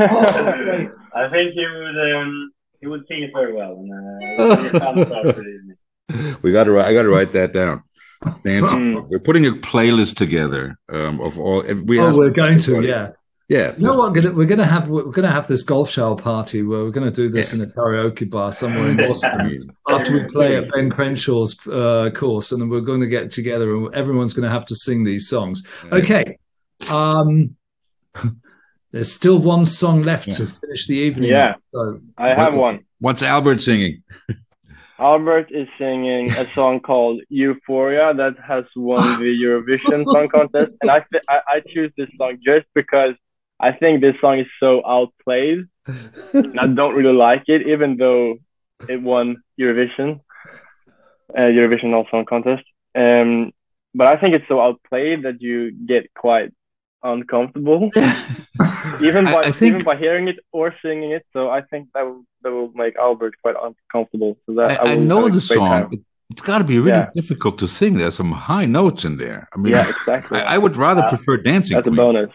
I think he would um, he would sing it very well. And, uh, it would be a fun start to the evening. We got to. I got to write that down. Dancing. Mm. We're putting a playlist together um, of all. We Oh, asked we're going to. everybody. Yeah. Yeah. You know what? We're gonna, we're gonna have we're gonna have this golf shower party where we're gonna do this Yeah. in a karaoke bar somewhere in I Boston mean, after we play at Ben Crenshaw's uh, course, and then we're going to get together and everyone's going to have to sing these songs. Okay. Um, there's still one song left Yeah. to finish the evening. Yeah. So I have one. What's Albert singing? Albert is singing a song called Euphoria that has won the Eurovision Song Contest, and I, th- I I choose this song just because I think this song is so outplayed, and I don't really like it, even though it won Eurovision, uh, Eurovision Song Contest. Um, but I think it's so outplayed that you get quite uncomfortable, even by I, I think even by hearing it or singing it. So I think that will that will make Albert quite uncomfortable. So that I, I will know have a the great song. time. It, it's got to be really Yeah. difficult to sing. There's some high notes in there. I mean, Yeah, exactly. I, I would rather Uh, prefer Dancing That's a Queen. bonus.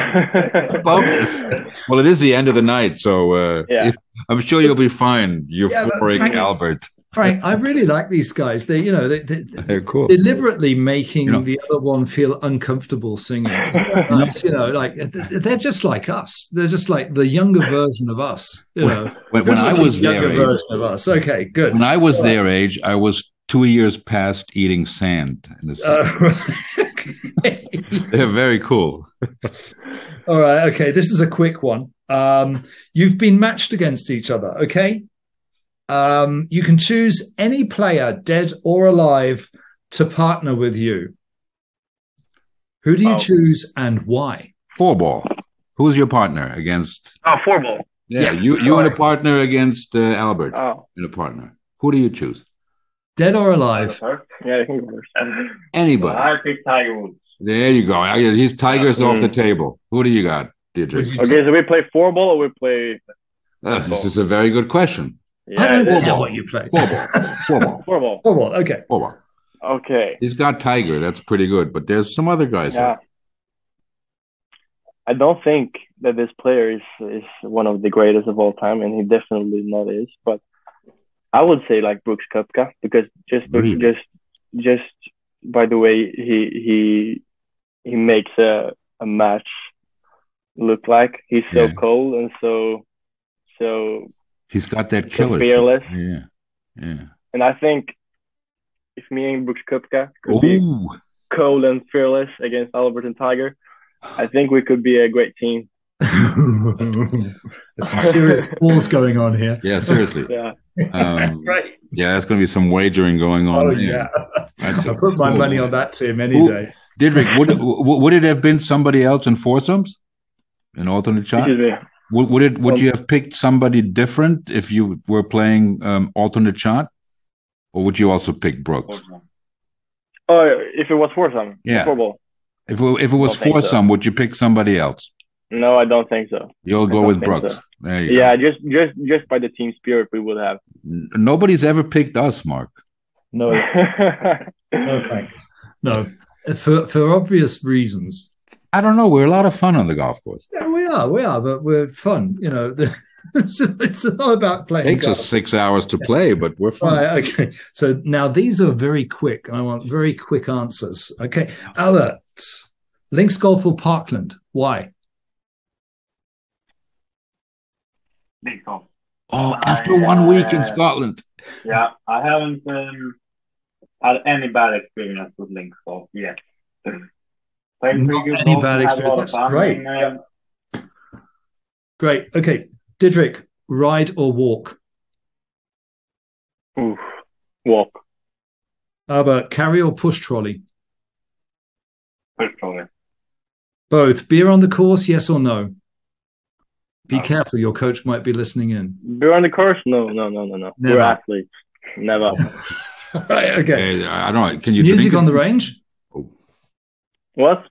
Bonus. Well, it is the end of the night, so uh, Yeah. I'm sure you'll be fine. Euphoric Frank- Albert. Frank, I really like these guys. They, you know, they, they, They're cool. deliberately making You know- the other one feel uncomfortable singing. Nice, you know, like they're just like us. They're just like the younger version of us. You know, When, when I was younger their age, version of us. Okay, good. when I was their age, I was two years past eating sand in the sea. Uh, They're very cool. All right. Okay. This is a quick one. Um, you've been matched against each other. Okay. Um, you can choose any player, dead or alive, to partner with you. Who do you Oh. choose and why? Four ball. Who's your partner against? Oh, four ball. Yeah, Yeah, you you sorry. and a partner against uh, Albert Oh, and a partner. Who do you choose? Dead or alive? yeah, I think it works. Anybody. I pick Tiger Woods. There you go. I- His Tiger's off the Mm. table. Who do you got, Deirdre? Would you Okay, so we play four ball or we play Uh, this is a very good question. yeah, I don't four care ball. what you play. Four ball. Four ball. Four ball. Oh, well, okay. Four ball. Okay. He's got Tiger. That's pretty good. But there's some other guys. Yeah. I don't think that this player is is one of the greatest of all time, and he definitely not is. But I would say like Brooks Koepka because just Really? just just by the way he he he makes a a match look like. He's so Yeah. cold and so so He's got that so killer. fearless. Yeah. Yeah. And I think if me and Brooks Koepka could be Ooh. cold and fearless against Albert and Tiger, I think we could be a great team. There's some serious balls going on here. Yeah, seriously. Yeah. Um, Great. yeah, that's going to be some wagering going on. Oh, there. yeah. That's I a put my cool money one. on that team any Who- day. Didrik, would, would would it have been somebody else in foursomes? An alternate shot? Excuse me. Would, would it? Would Um, you have picked somebody different if you were playing um, alternate shot, or would you also pick Brooks? Oh, if it was foursome, Yeah. four ball. If it, if it was Don't think so. foursome, would you pick somebody else? No, I don't think so. You'll I go don't with think Brooks. so. There you Yeah, go. just just just by the team spirit we would have. N- Nobody's ever picked us, Mark. No, no, thanks. No, for for obvious reasons. I don't know. We're a lot of fun on the golf course. Yeah, we are, we are, but we're fun. You know, it's, it's not about It playing. takes golf. us six hours to play, but we're fun. Right, okay. So now these are very quick, and I want very quick answers. Okay, Albert, Links Golf or Parkland? Why? Big golf. Oh, after one week in Scotland. Yeah, I haven't um, had any bad experience with links golf yet. Played pretty Not good any golf, bad had a lot of experience. fun, Great. and, um, Great. Okay, Didrik, ride or walk? Oof. Walk. Albert, carry or push trolley? push trolley. Both. Beer on the course, yes or no? Be No. careful, your coach might be listening in. Beer on the course? No, no, no, no, no. Never. We're athletes. Never. Right, okay. Uh, I don't know. Can you Music drink on it? the range? What?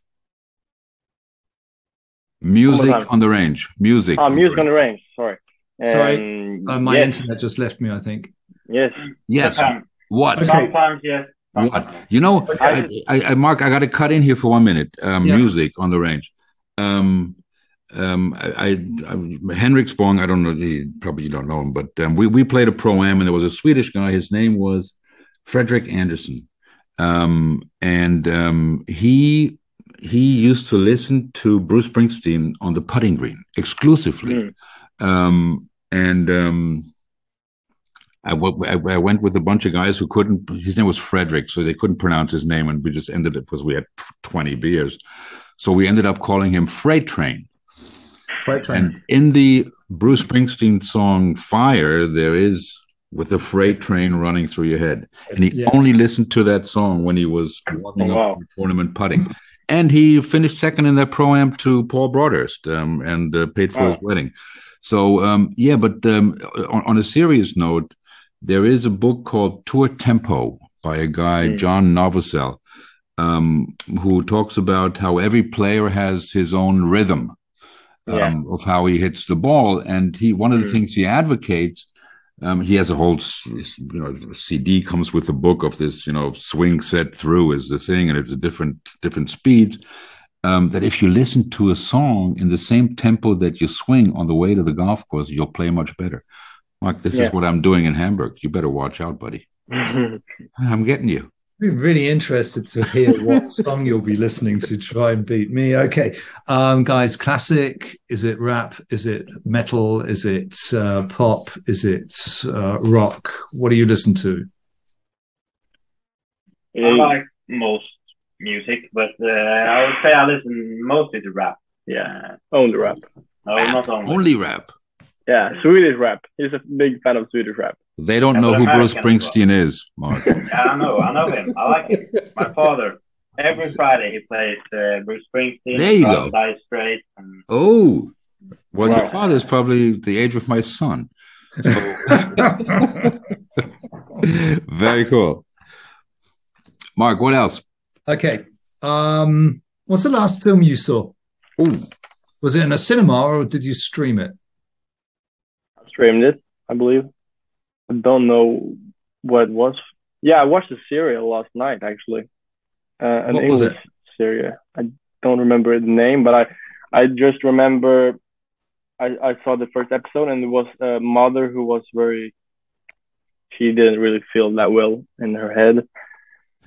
Music One more time. on the range. Music. Oh, on the music on the range. range. Sorry. Sorry, Um, Uh, my yes. internet just left me, I think. Yes. Yes. Sometimes, What? Okay. sometimes yes. What? Sometimes. You know, I- I, I, I Mark, I got to cut in here for one minute. Um, Yeah. Music on the range. Um, um, I, I, I Henrik Spong. I don't know. He, probably you don't know him, but um, we we played a pro am, and there was a Swedish guy. His name was Fredrik Anderson, um, and um, he he used to listen to Bruce Springsteen on the putting green exclusively. Mm. Um, and um, I, w- I I went with a bunch of guys who couldn't. His name was Frederick, so they couldn't pronounce his name, and we just ended up because we had twenty beers, so we ended up calling him Freight Train. Freight train. And in the Bruce Springsteen song "Fire," there is with the freight train running through your head, and he Yes. only listened to that song when he was warming Oh, up wow. for tournament putting. And he finished second in that pro am to Paul Broadhurst, um, and uh, paid for Wow. his wedding. So um, yeah, but um, on, on a serious note, there is a book called Tour Tempo by a guy, Mm. John Novosel, um, who talks about how every player has his own rhythm um, Yeah. of how he hits the ball. And he, one of the Mm. things he advocates, um, he has a whole, s- you know, C D comes with a book of this, you know, swing set through is the thing, and it's a different, different speeds. Um, that if you listen to a song in the same tempo that you swing on the way to the golf course, you'll play much better. Mark, this Yeah. is what I'm doing in Hamburg. You better watch out, buddy. I'm getting you. I'd be really interested to hear what song you'll be listening to try and beat me. Okay, um, guys, classic? Is it rap? Is it metal? Is it uh, pop? Is it uh, rock? What do you listen to? I like most music, but uh, I would say I listen mostly to rap. Yeah. Only rap. No, Rap. not only. Only rap. Yeah. Swedish rap. He's a big fan of Swedish rap. They don't Yeah, know but who Bruce American as well. Springsteen is, Mark. Yeah, I know, I know him. I like him. My father, every Friday he plays uh, Bruce Springsteen. There you Drive go. Dire Straits, and Oh, well, your Wow. father is probably the age of my son. So, very cool. Mark, what else? Okay, um, what's the last film you saw? Ooh, Was it in a cinema or did you stream it? I streamed it, I believe. I don't know what it was. Yeah, I watched a serial last night, actually. Uh, an What was English serial. I don't remember the name, but I, I just remember I, I saw the first episode, and it was a mother who was very, she didn't really feel that well in her head.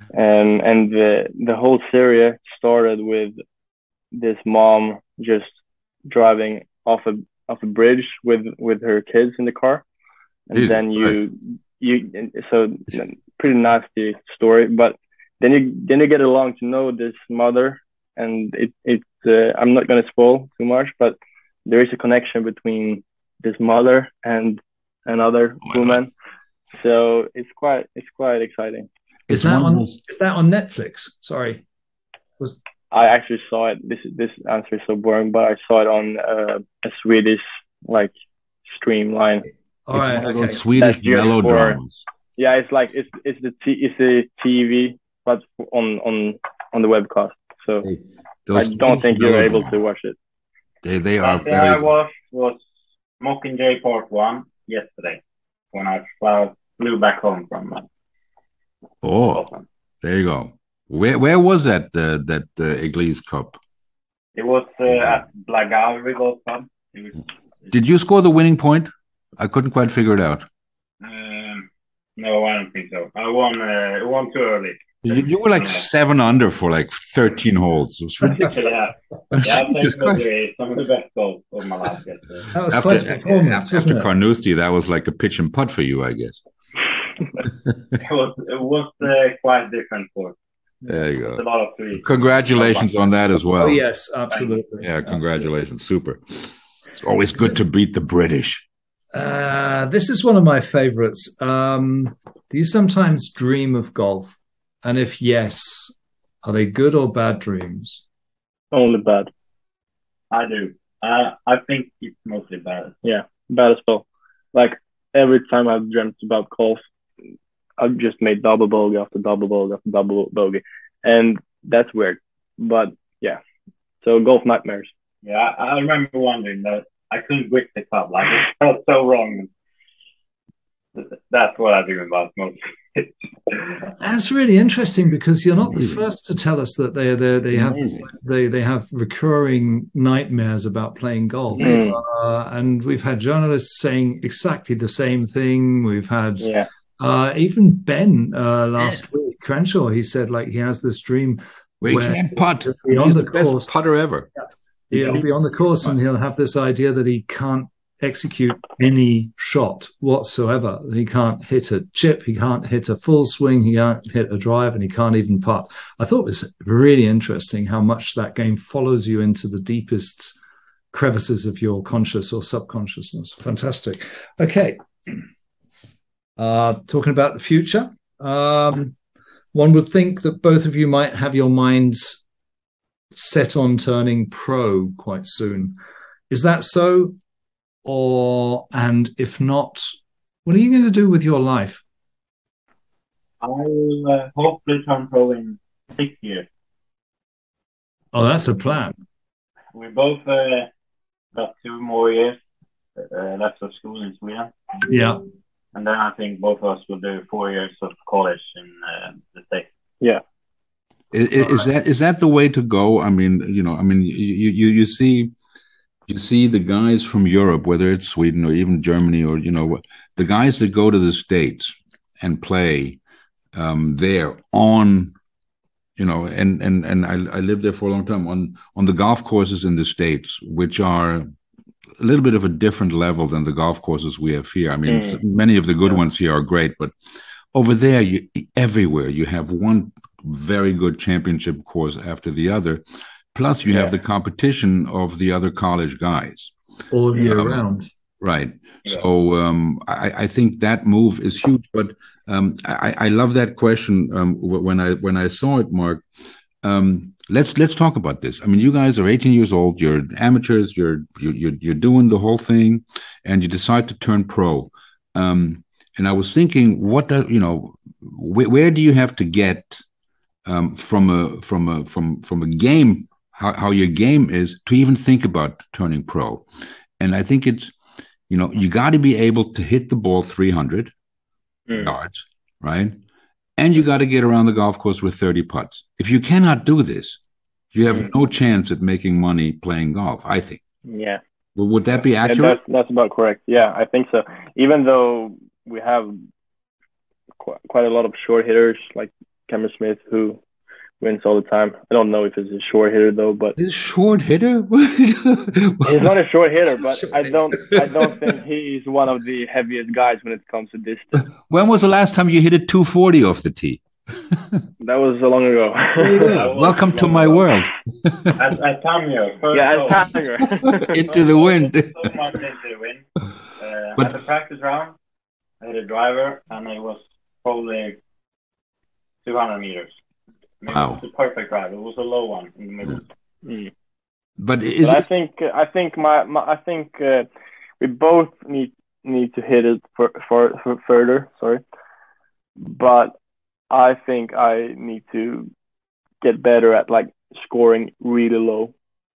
and and the the whole series started with this mom just driving off a off a bridge with with her kids in the car, and Jesus then Christ. you you so pretty nasty story, but then you then you get along to know this mother, and it it uh, I'm not going to spoil too much, but there is a connection between this mother and another Oh my woman, so it's quite it's quite exciting. Is It's that one of on? those- Is that on Netflix? Sorry. Was I actually saw it. This this answer is so boring, but I saw it on uh, a Swedish like streamline. all it's right. one of Okay. those Swedish That's just melodramas. Yeah, it's like it's it's the t- it's the T V, but on on on the webcast. So They- I those don't Swedish think you're able to melodramas, watch it. They they are Last thing I very. watched was Mockingjay Part One yesterday when I flew flew back home from uh, Oh, Scotland. there you go. Where where was that uh, that uh, Église Cup? It was uh, at Blackgowrie Golf Club. It was, Did you score the winning point? I couldn't quite figure it out. um, no, I don't think so. I won. Uh, I won too early. You, you were like seven under for like thirteen holes. It was ridiculous. yeah, yeah. I Jesus think Christ. maybe some of the best goals of my life yesterday. That was After, quite a performance, after, wasn't it? Carnoustie, that was like a pitch and putt for you, I guess. It was it was uh, quite different for There you a go. lot of three. Congratulations on that as well. Oh yes, absolutely. Yeah, congratulations. Super. It's always good to beat the British. Uh, this is one of my favorites. Um, do you sometimes dream of golf? And if yes, are they good or bad dreams? Only bad, I do. Uh, I think it's mostly bad. bad as well. Like every time I've dreamt about golf, I've just made double bogey after double bogey after double bogey, and that's weird. But yeah, so golf nightmares. Yeah, I, I remember wondering that I couldn't grip the club. Like it felt so wrong. That's what I dream about mostly. That's really interesting because you're not the first to tell us that they they they have Amazing. they they have recurring nightmares about playing golf, Mm. uh, and we've had journalists saying exactly the same thing. We've had Yeah, uh, even Ben uh, last week, Crenshaw. He said like he has this dream Well, he where can't putt. he'll be He's on the the best course. putter ever. He'll be on the course and he'll have this idea that he can't execute any shot whatsoever. He can't hit a chip, he can't hit a full swing, he can't hit a drive, and he can't even putt. I thought it was really interesting how much that game follows you into the deepest crevices of your conscious or subconsciousness. Fantastic. Okay. Uh, talking about the future, um, one would think that both of you might have your minds set on turning pro quite soon. Is that so? Or, and if not, what are you going to do with your life? I will uh, hopefully turn pro in six years. Oh, that's a plan. We both uh, got two more years uh, left of school in Sweden. Yeah. And then I think both of us will do four years of college in uh, the States. Is, is that is that the way to go? I mean, you know, I mean, you you you see, you see the guys from Europe, whether it's Sweden or even Germany, or you know, the guys that go to the States and play um, there on, you know, and and and I, I lived there for a long time on on the golf courses in the States, which are a little bit of a different level than the golf courses we have here. I mean, Mm. many of the good ones here are great, but over there, you everywhere you have one very good championship course after the other. Plus, you Yeah. have the competition of the other college guys. All year Um, round. Right. Yeah. So um, I, I think that move is huge. But um, I, I love that question. Um, wh- when I when I saw it, Mark, um, let's let's talk about this. I mean, you guys are eighteen years old. You're amateurs. You're you, you're you're doing the whole thing, and you decide to turn pro. Um, and I was thinking, what does you know? Wh- where do you have to get um, from a from a from from a game? How, how your game is to even think about turning pro? And I think it's you know, you got to be able to hit the ball three hundred Mm. yards, right? And you got to get around the golf course with thirty putts. If you cannot do this, you have Mm. no chance at making money playing golf, I think. Yeah. Well, would that be Yeah, accurate? that's that's about correct. Yeah, I think so. Even though we have qu- quite a lot of short hitters like Cameron Smith, who wins all the time. I don't know if he's a short hitter though, but He's a short hitter. he's not a short hitter. But I don't, I don't think he's one of the heaviest guys when it comes to distance. When was the last time you hit a two forty off the tee? That was so long ago. Welcome to my ago. world. At, at Tanyo, first Yeah, goal. at Tanger. Into the wind. So much into the wind. Uh, But- at the practice round, I hit a driver, and it was probably two hundred meters. I mean, Wow. It was a perfect drive. It was a low one in the middle. Mm. But is But I it, think, I think my, my I think uh, we both need need to hit it for, for, for further. Sorry, but I think I need to get better at like scoring really low.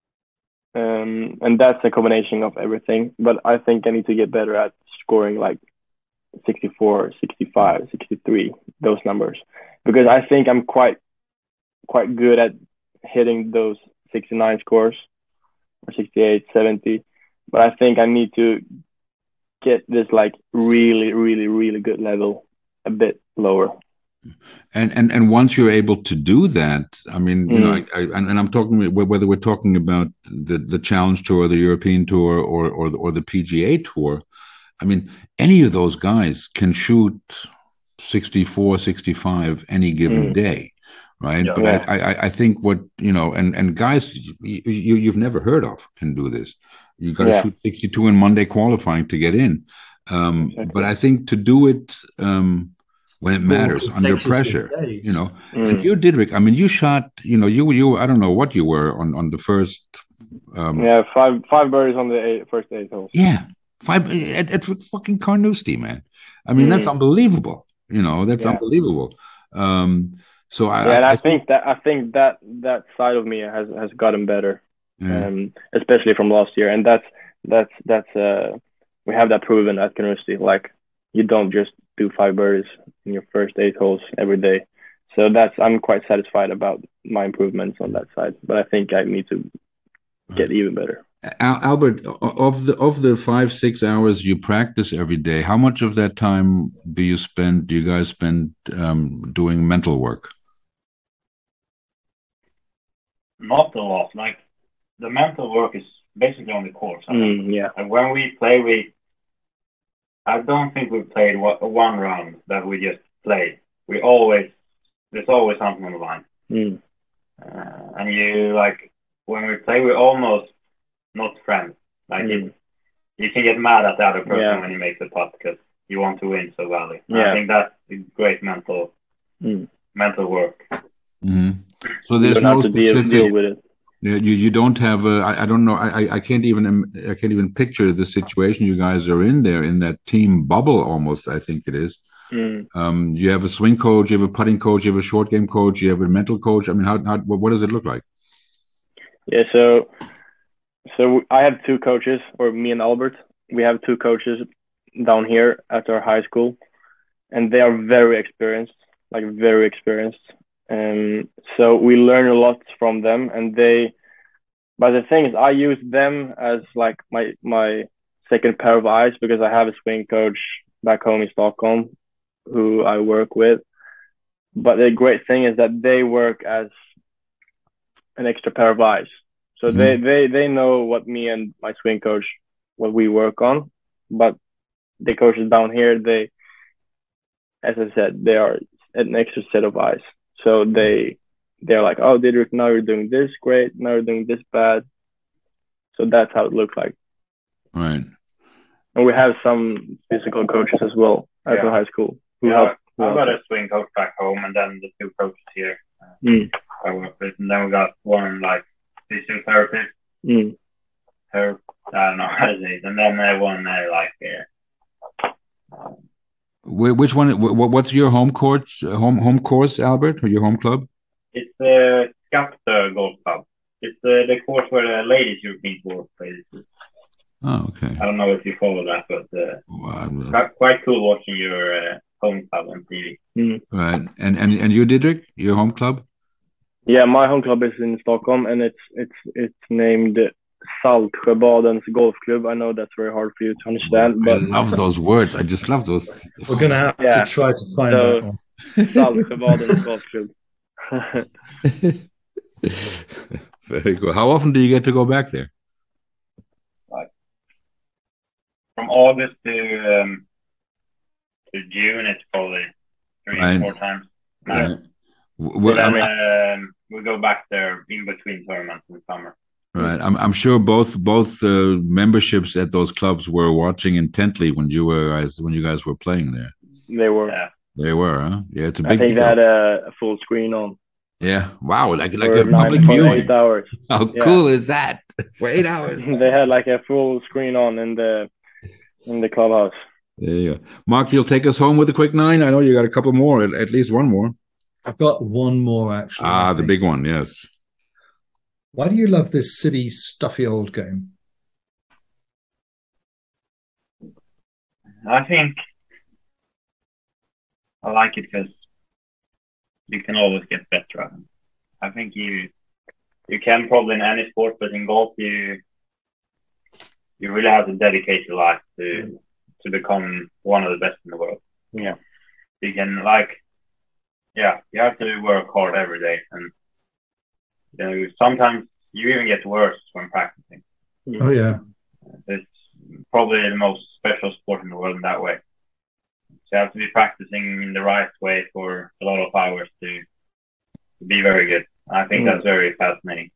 Um, and that's a combination of everything. But I think I need to get better at scoring like sixty-four, sixty-five, sixty-three, those numbers. Because I think I'm quite quite good at hitting those sixty-nine scores or sixty-eight, seventy. But I think I need to get this like really, really, really good level a bit lower. and, and and once you're able to do that, I mean, you know, I, I, and, and I'm talking whether we're talking about the, the Challenge Tour, the European Tour, or or the, or the P G A Tour. I mean, any of those guys can shoot sixty-four, sixty-five any given Mm. day, right? Yeah. But Yeah. I, I I think what you know, and and guys you, you you've never heard of can do this. You got to Yeah. shoot sixty-two in Monday qualifying to get in. Um, Exactly. But I think to do it um, when it matters, More under consecutive pressure, days. you know. Mm. And you, Didrik, I mean, you shot, you know, you you I don't know what you were on on the first. Um, Yeah, five five birdies on the eight, first eight holes. yeah, five at, at fucking Carnoustie, man. I mean, that's Mm. unbelievable. You know, that's Yeah. unbelievable. Um, so I, Yeah, and I, I think that I think that that side of me has has gotten better, yeah. um, especially from last year. And that's that's that's uh, we have that proven at Carnoustie. Like you don't just do five birdies in your first eight holes every day. So that's I'm quite satisfied about my improvements on that side. But I think I need to get even better. Al- Albert, o- of the of the five six hours you practice every day, how much of that time do you spend? Do you guys spend um, doing mental work? Not a lot. Like the mental work is basically on the course. I think. Mm, yeah. And when we play, we I don't think we played one one round that we just played. We always there's always something on the line. Mm. Uh, and you like when we play, we're almost not friends. Like Mm. it, you can get mad at the other person Yeah. when you make the putt because you want to win so badly. And Yeah. I think that's a great mental Mm. mental work. Mm-hmm. So You there's don't no have to deal, specific. deal with it. Yeah, You you don't have a, I, I don't know, I I- I can't even im- I can't even picture the situation you guys are in there in that team bubble almost, I think it is. Mm. Um, you have a swing coach, you have a putting coach, you have a short game coach, you have a mental coach. I mean, how how what, what does it look like? Yeah, so so I have two coaches, or me and Albert. We have two coaches down here at our high school, and they are very experienced, like very experienced. Um, so we learn a lot from them, and they. But the thing is, I use them as like my my second pair of eyes because I have a swing coach back home in Stockholm, who I work with. But the great thing is that they work as an extra pair of eyes. So Mhm. they, they, they know what me and my swing coach, what we work on. But the coaches down here, they, as I said, they are an extra set of eyes. So they, they're like, oh, Didrik, now you're doing this great. Now you're doing this bad. So that's how it looks like. Right. And we have some physical coaches as well at Yeah. the high school who Yeah, help. who I've help got us. a swing coach back home, and then the two coaches here Mm, I work with, and then we got one like physiotherapist, mm. her I don't know how to say it, and then uh, one uh, like uh, Wh- Which one? wh- wh- What's your home course? uh, Home home course, Albert, or your home club? it's the uh, Skapta Golf Club. It's uh, the course where the ladies European Tour plays. Oh, okay. I don't know if you follow that, but uh, Well, I'm- quite, quite cool watching your uh, home club on T V. right. And and and you, Didrik, your home club? Yeah, my home club is in Stockholm, and it's it's it's named Saltsjöbadens Golf Club. I know that's very hard for you to understand, I but love those words. I just love those. We're going to have Yeah. to try to find So- that one. Saltsjöbadens golfklubb. Very cool. How often do you get to go back there? Like from August to um, to June, it's probably three Right. or four times. Right. Max. Well, Then I'm- um, we go back there in between tournaments in summer. Right. I'm I'm sure both both uh, memberships at those clubs were watching intently when you were guys when you guys were playing there. They were. Yeah. They were, huh? Yeah, it's a I big think deal. they had a, a full screen on Yeah. Wow. Like like for a public nine point viewing. eight hours. How Yeah. cool is that? For eight hours. They had like a full screen on in the in the clubhouse. There you go. Mark, you'll take us home with a quick nine. I know you got a couple more, at, at least one more. I've got one more actually. Ah, I the think. big one. Yes. Why do you love this silly, stuffy old game? I think I like it because you can always get better at it. I think you you can probably in any sport, but in golf you you really have to dedicate your life to to become one of the best in the world. Yeah. You can like yeah, you have to work hard every day, and you know, sometimes you even get worse when practicing. Oh yeah, It's probably the most special sport in the world in that way. So you have to be practicing in the right way for a lot of hours to, to be very good. I think Mm. that's very fascinating.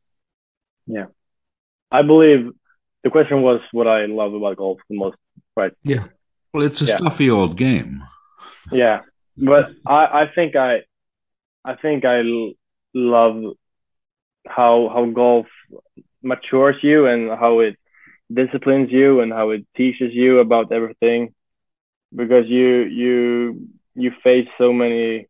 I believe the question was what I love about golf the most, right? Well, it's a Yeah. stuffy old game. Yeah, but I, I think I, I think I l- love how how golf matures you and how it disciplines you and how it teaches you about everything, because you you you face so many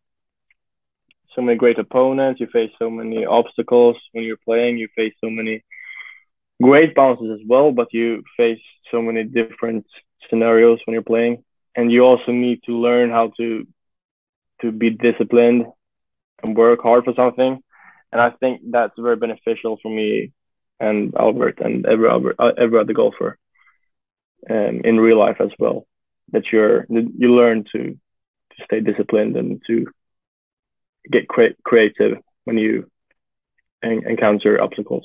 so many great opponents, you face so many obstacles when you're playing, you face so many great bounces as well, but you face so many different scenarios when you're playing, and you also need to learn how to to be disciplined and work hard for something. And I think that's very beneficial for me and Albert and every other uh, every other golfer um, in real life as well. That you're that you learn to to stay disciplined and to get cre- creative when you en- encounter obstacles.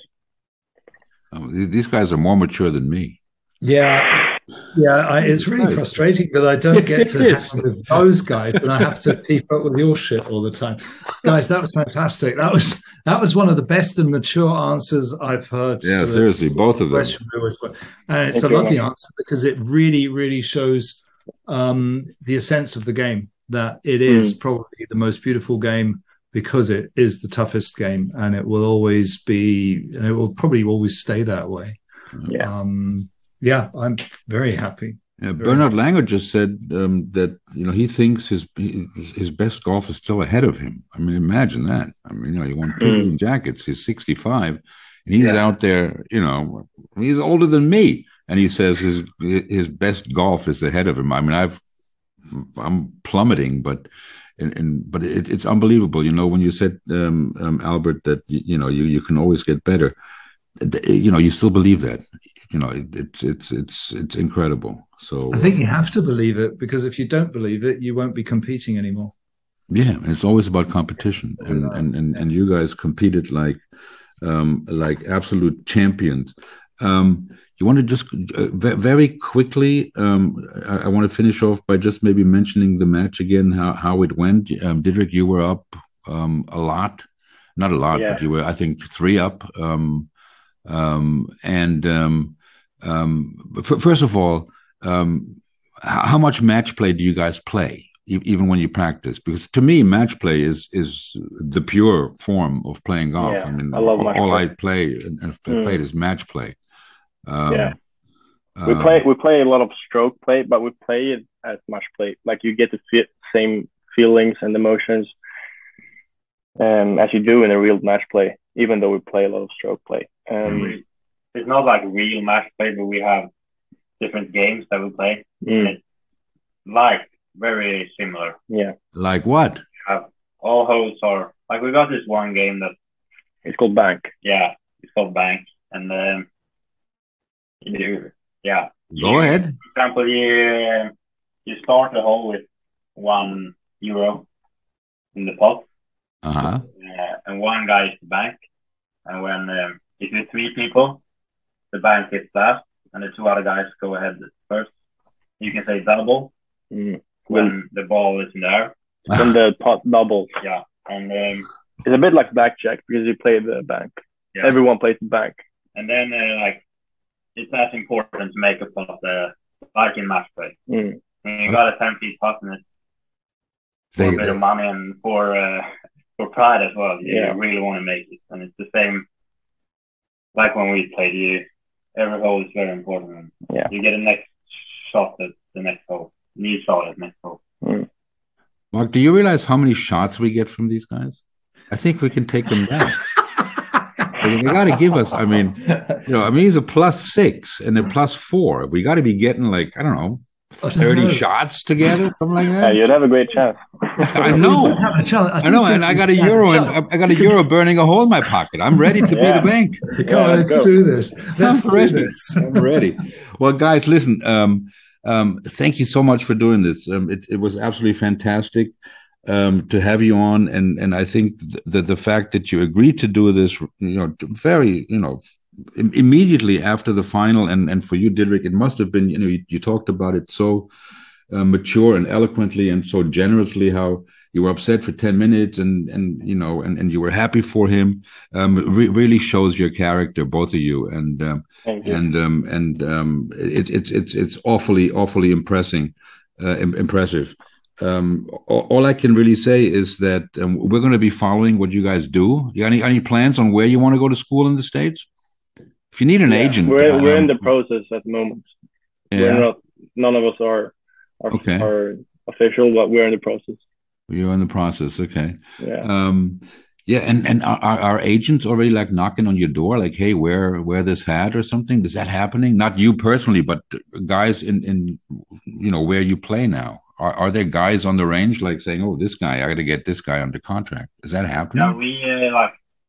Um, th- these guys are more mature than me. yeah, yeah. I, it's really Nice. frustrating that I don't get to It is. hang with those guys, and I have to keep up with your shit all the time. Guys, that was fantastic. That was that was one of the best and mature answers I've heard. Yeah, to this seriously, both of them. question we always put. And it's Thank a you, lovely man. answer because it really, really shows um, the essence of the game. That it is probably the most beautiful game because it is the toughest game, and it will always be, and it will probably always stay that way. Yeah. Um, yeah, I'm very happy. Yeah, Bernard Langer just said um, that you know he thinks his his his best golf is still ahead of him. I mean, imagine that. I mean, you know, he won two Mm. green jackets. He's sixty-five, and he's Yeah. out there. You know, he's older than me, and he says his his best golf is ahead of him. I mean, I've I'm plummeting, but and, and but it, it's unbelievable. You know, when you said um, um, Albert that you, you know you you can always get better. th- You know, you still believe that. You know, it, it's it's it's it's incredible. So I think you have to believe it because if you don't believe it, you won't be competing anymore. yeah, and it's always about competition, and and and, and you guys competed like um, like absolute champions. Um, you want to just uh, ve- very quickly? Um, I, I want to finish off by just maybe mentioning the match again, how how it went. Um, Didrik, you were up um, a lot, not a lot, Yeah. but you were, I think, three up. Um, um, and um, um, f- first of all, um, how, how much match play do you guys play, e- even when you practice? Because to me, match play is is the pure form of playing golf. Yeah, I mean, I love all, match all play. I play and and have Mm. played is match play. Um, Yeah. We um, play we play a lot of stroke play, but we play it as match play. Like you get the fe- same feelings and emotions um, as you do in a real match play, even though we play a lot of stroke play. Um, We- It's not like real match play, but we have different games that we play. mm, Like very similar. yeah, like what? Have all holes are like we got this one game that it's called bank. yeah, it's called Bank, and then you yeah. Go You- ahead. For example, you you start a hole with one euro, in the pot. Uh-huh. Uh, and one guy is the bank. And when um, if you're three people, the bank hits last, and the two other guys go ahead first. You can say double Mm. when the ball is in the air. When the pot doubles. Yeah, and um, It's a bit like blackjack because you play the bank. yeah. Everyone plays the bank. And then uh, like it's as important to make a pot uh, like in match play. Mm. When you got a ten feet pot and it's for They, a bit of money and for uh, for pride as well. You Yeah. really want to make it, and it's the same. Like when we played, you every hole is very important. Yeah. You get a next shot at the next hole, new shot at next hole. Mm. Mark, do you realize how many shots we get from these guys? I think we can take them down. They got to give us, I mean, you know, I mean, he's a plus six and a plus four. We got to be getting like, I don't know, thirty shots together, something like Yeah, that. you'd have a great chance. I know. Have a challenge. I know, and I got a euro, and I got a euro burning a hole in my pocket. I'm ready to be Yeah. the bank. Come Yeah, on, let's let's go. do this. Let's I'm do ready. this. I'm ready. Well, guys, listen. Um, um, thank you so much for doing this. Um, it, it was absolutely fantastic um, to have you on, and and I think that the fact that you agreed to do this, you know, very, you know, im- immediately after the final, and and for you, Didrik, it must have been, you know, you, you talked about it so uh, mature and eloquently and so generously, how you were upset for ten minutes and, and you know, and, and you were happy for him. Um, re- really shows your character, both of you. And, um, Thank you. and, um, and, um, it, it's, it's, it's awfully, awfully impressing, uh, im- impressive. Um, all, all I can really say is that um, we're going to be following what you guys do. You got any, any plans on where you want to go to school in the States? If you need an Yeah, agent, We're we're in um, the process at the moment. yeah. We're not. None of us are are, Okay. are official, but we're in the process. You're in the process. Okay. Yeah. Um, yeah. And, and are, are are agents already like knocking on your door? Like, hey, wear, wear this hat or something. Is that happening? Not you personally, but guys in, in, you know, where you play now. Are, are there guys on the range like saying, oh, this guy, I got to get this guy under contract. Is that happening? Yeah, we uh, like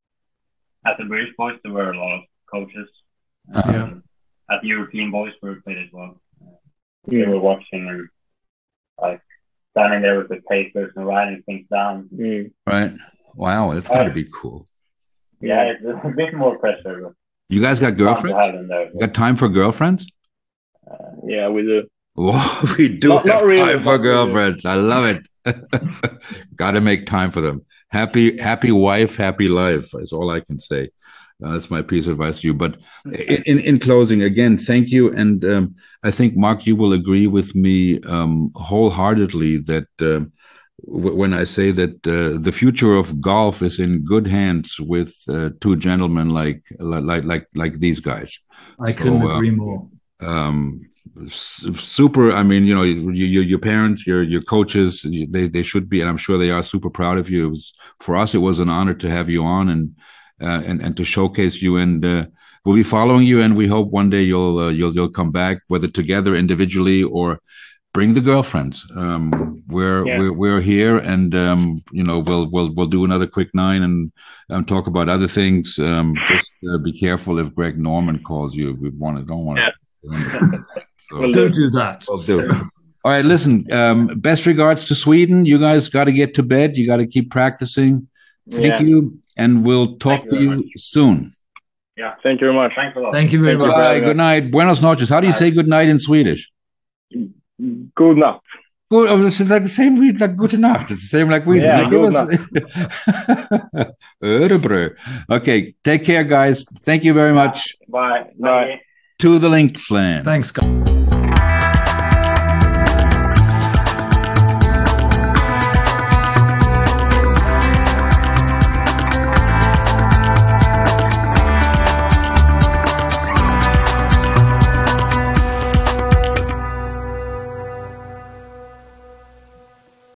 at the British boys there were a lot of coaches. Uh-huh. Um, At the European boys we played as well. They Mm. were watching and like standing there with the papers and writing things down. Mm. Right. Wow. That's got to be cool. Yeah, it's a bit more pressure. But You guys got fun to girlfriends? have them there. You got time for girlfriends? Uh, Yeah, we do. Oh, we do Not- have not really, time for but we do. girlfriends. I love it. Got to make time for them. Happy, happy wife, happy life is all I can say. Uh, that's my piece of advice to you. But in, in, in closing, again, thank you. And um, I think, Mark, you will agree with me um, wholeheartedly that um, w- when I say that uh, the future of golf is in good hands with uh, two gentlemen like like like like these guys. I couldn't So, uh, agree more. um s- super. I mean, you know, you, you, your parents, your your coaches, you- they they should be, and I'm sure they are super proud of you. It was, for us, it was an honor to have you on and uh, and and to showcase you. And uh, we'll be following you, and we hope one day you'll uh, you'll you'll come back, whether together individually or bring the girlfriends. Um, we're Yeah. we're we're here, and um, you know, we'll we'll we'll do another quick nine and um, talk about other things. Um, just uh, be careful if Greg Norman calls you. We want to don't want to. So, Will Don't do that. will do. All right, listen. Um, best regards to Sweden. You guys got to get to bed. You got to keep practicing. Thank Yeah. you, and we'll talk Thank you to very you much. soon. yeah. Thank you very much. Thanks a lot. Thank you very Thank you. much. Bye. Good night. Buenos noches. How do you say good night in Swedish? Good night. Good. Oh, it's like the same read like gute Nacht. It's the same like we. Yeah, Give good us- Örebro. Okay. Take care, guys. Thank you very much. Bye. Bye. To the link, Flan. Thanks, guys.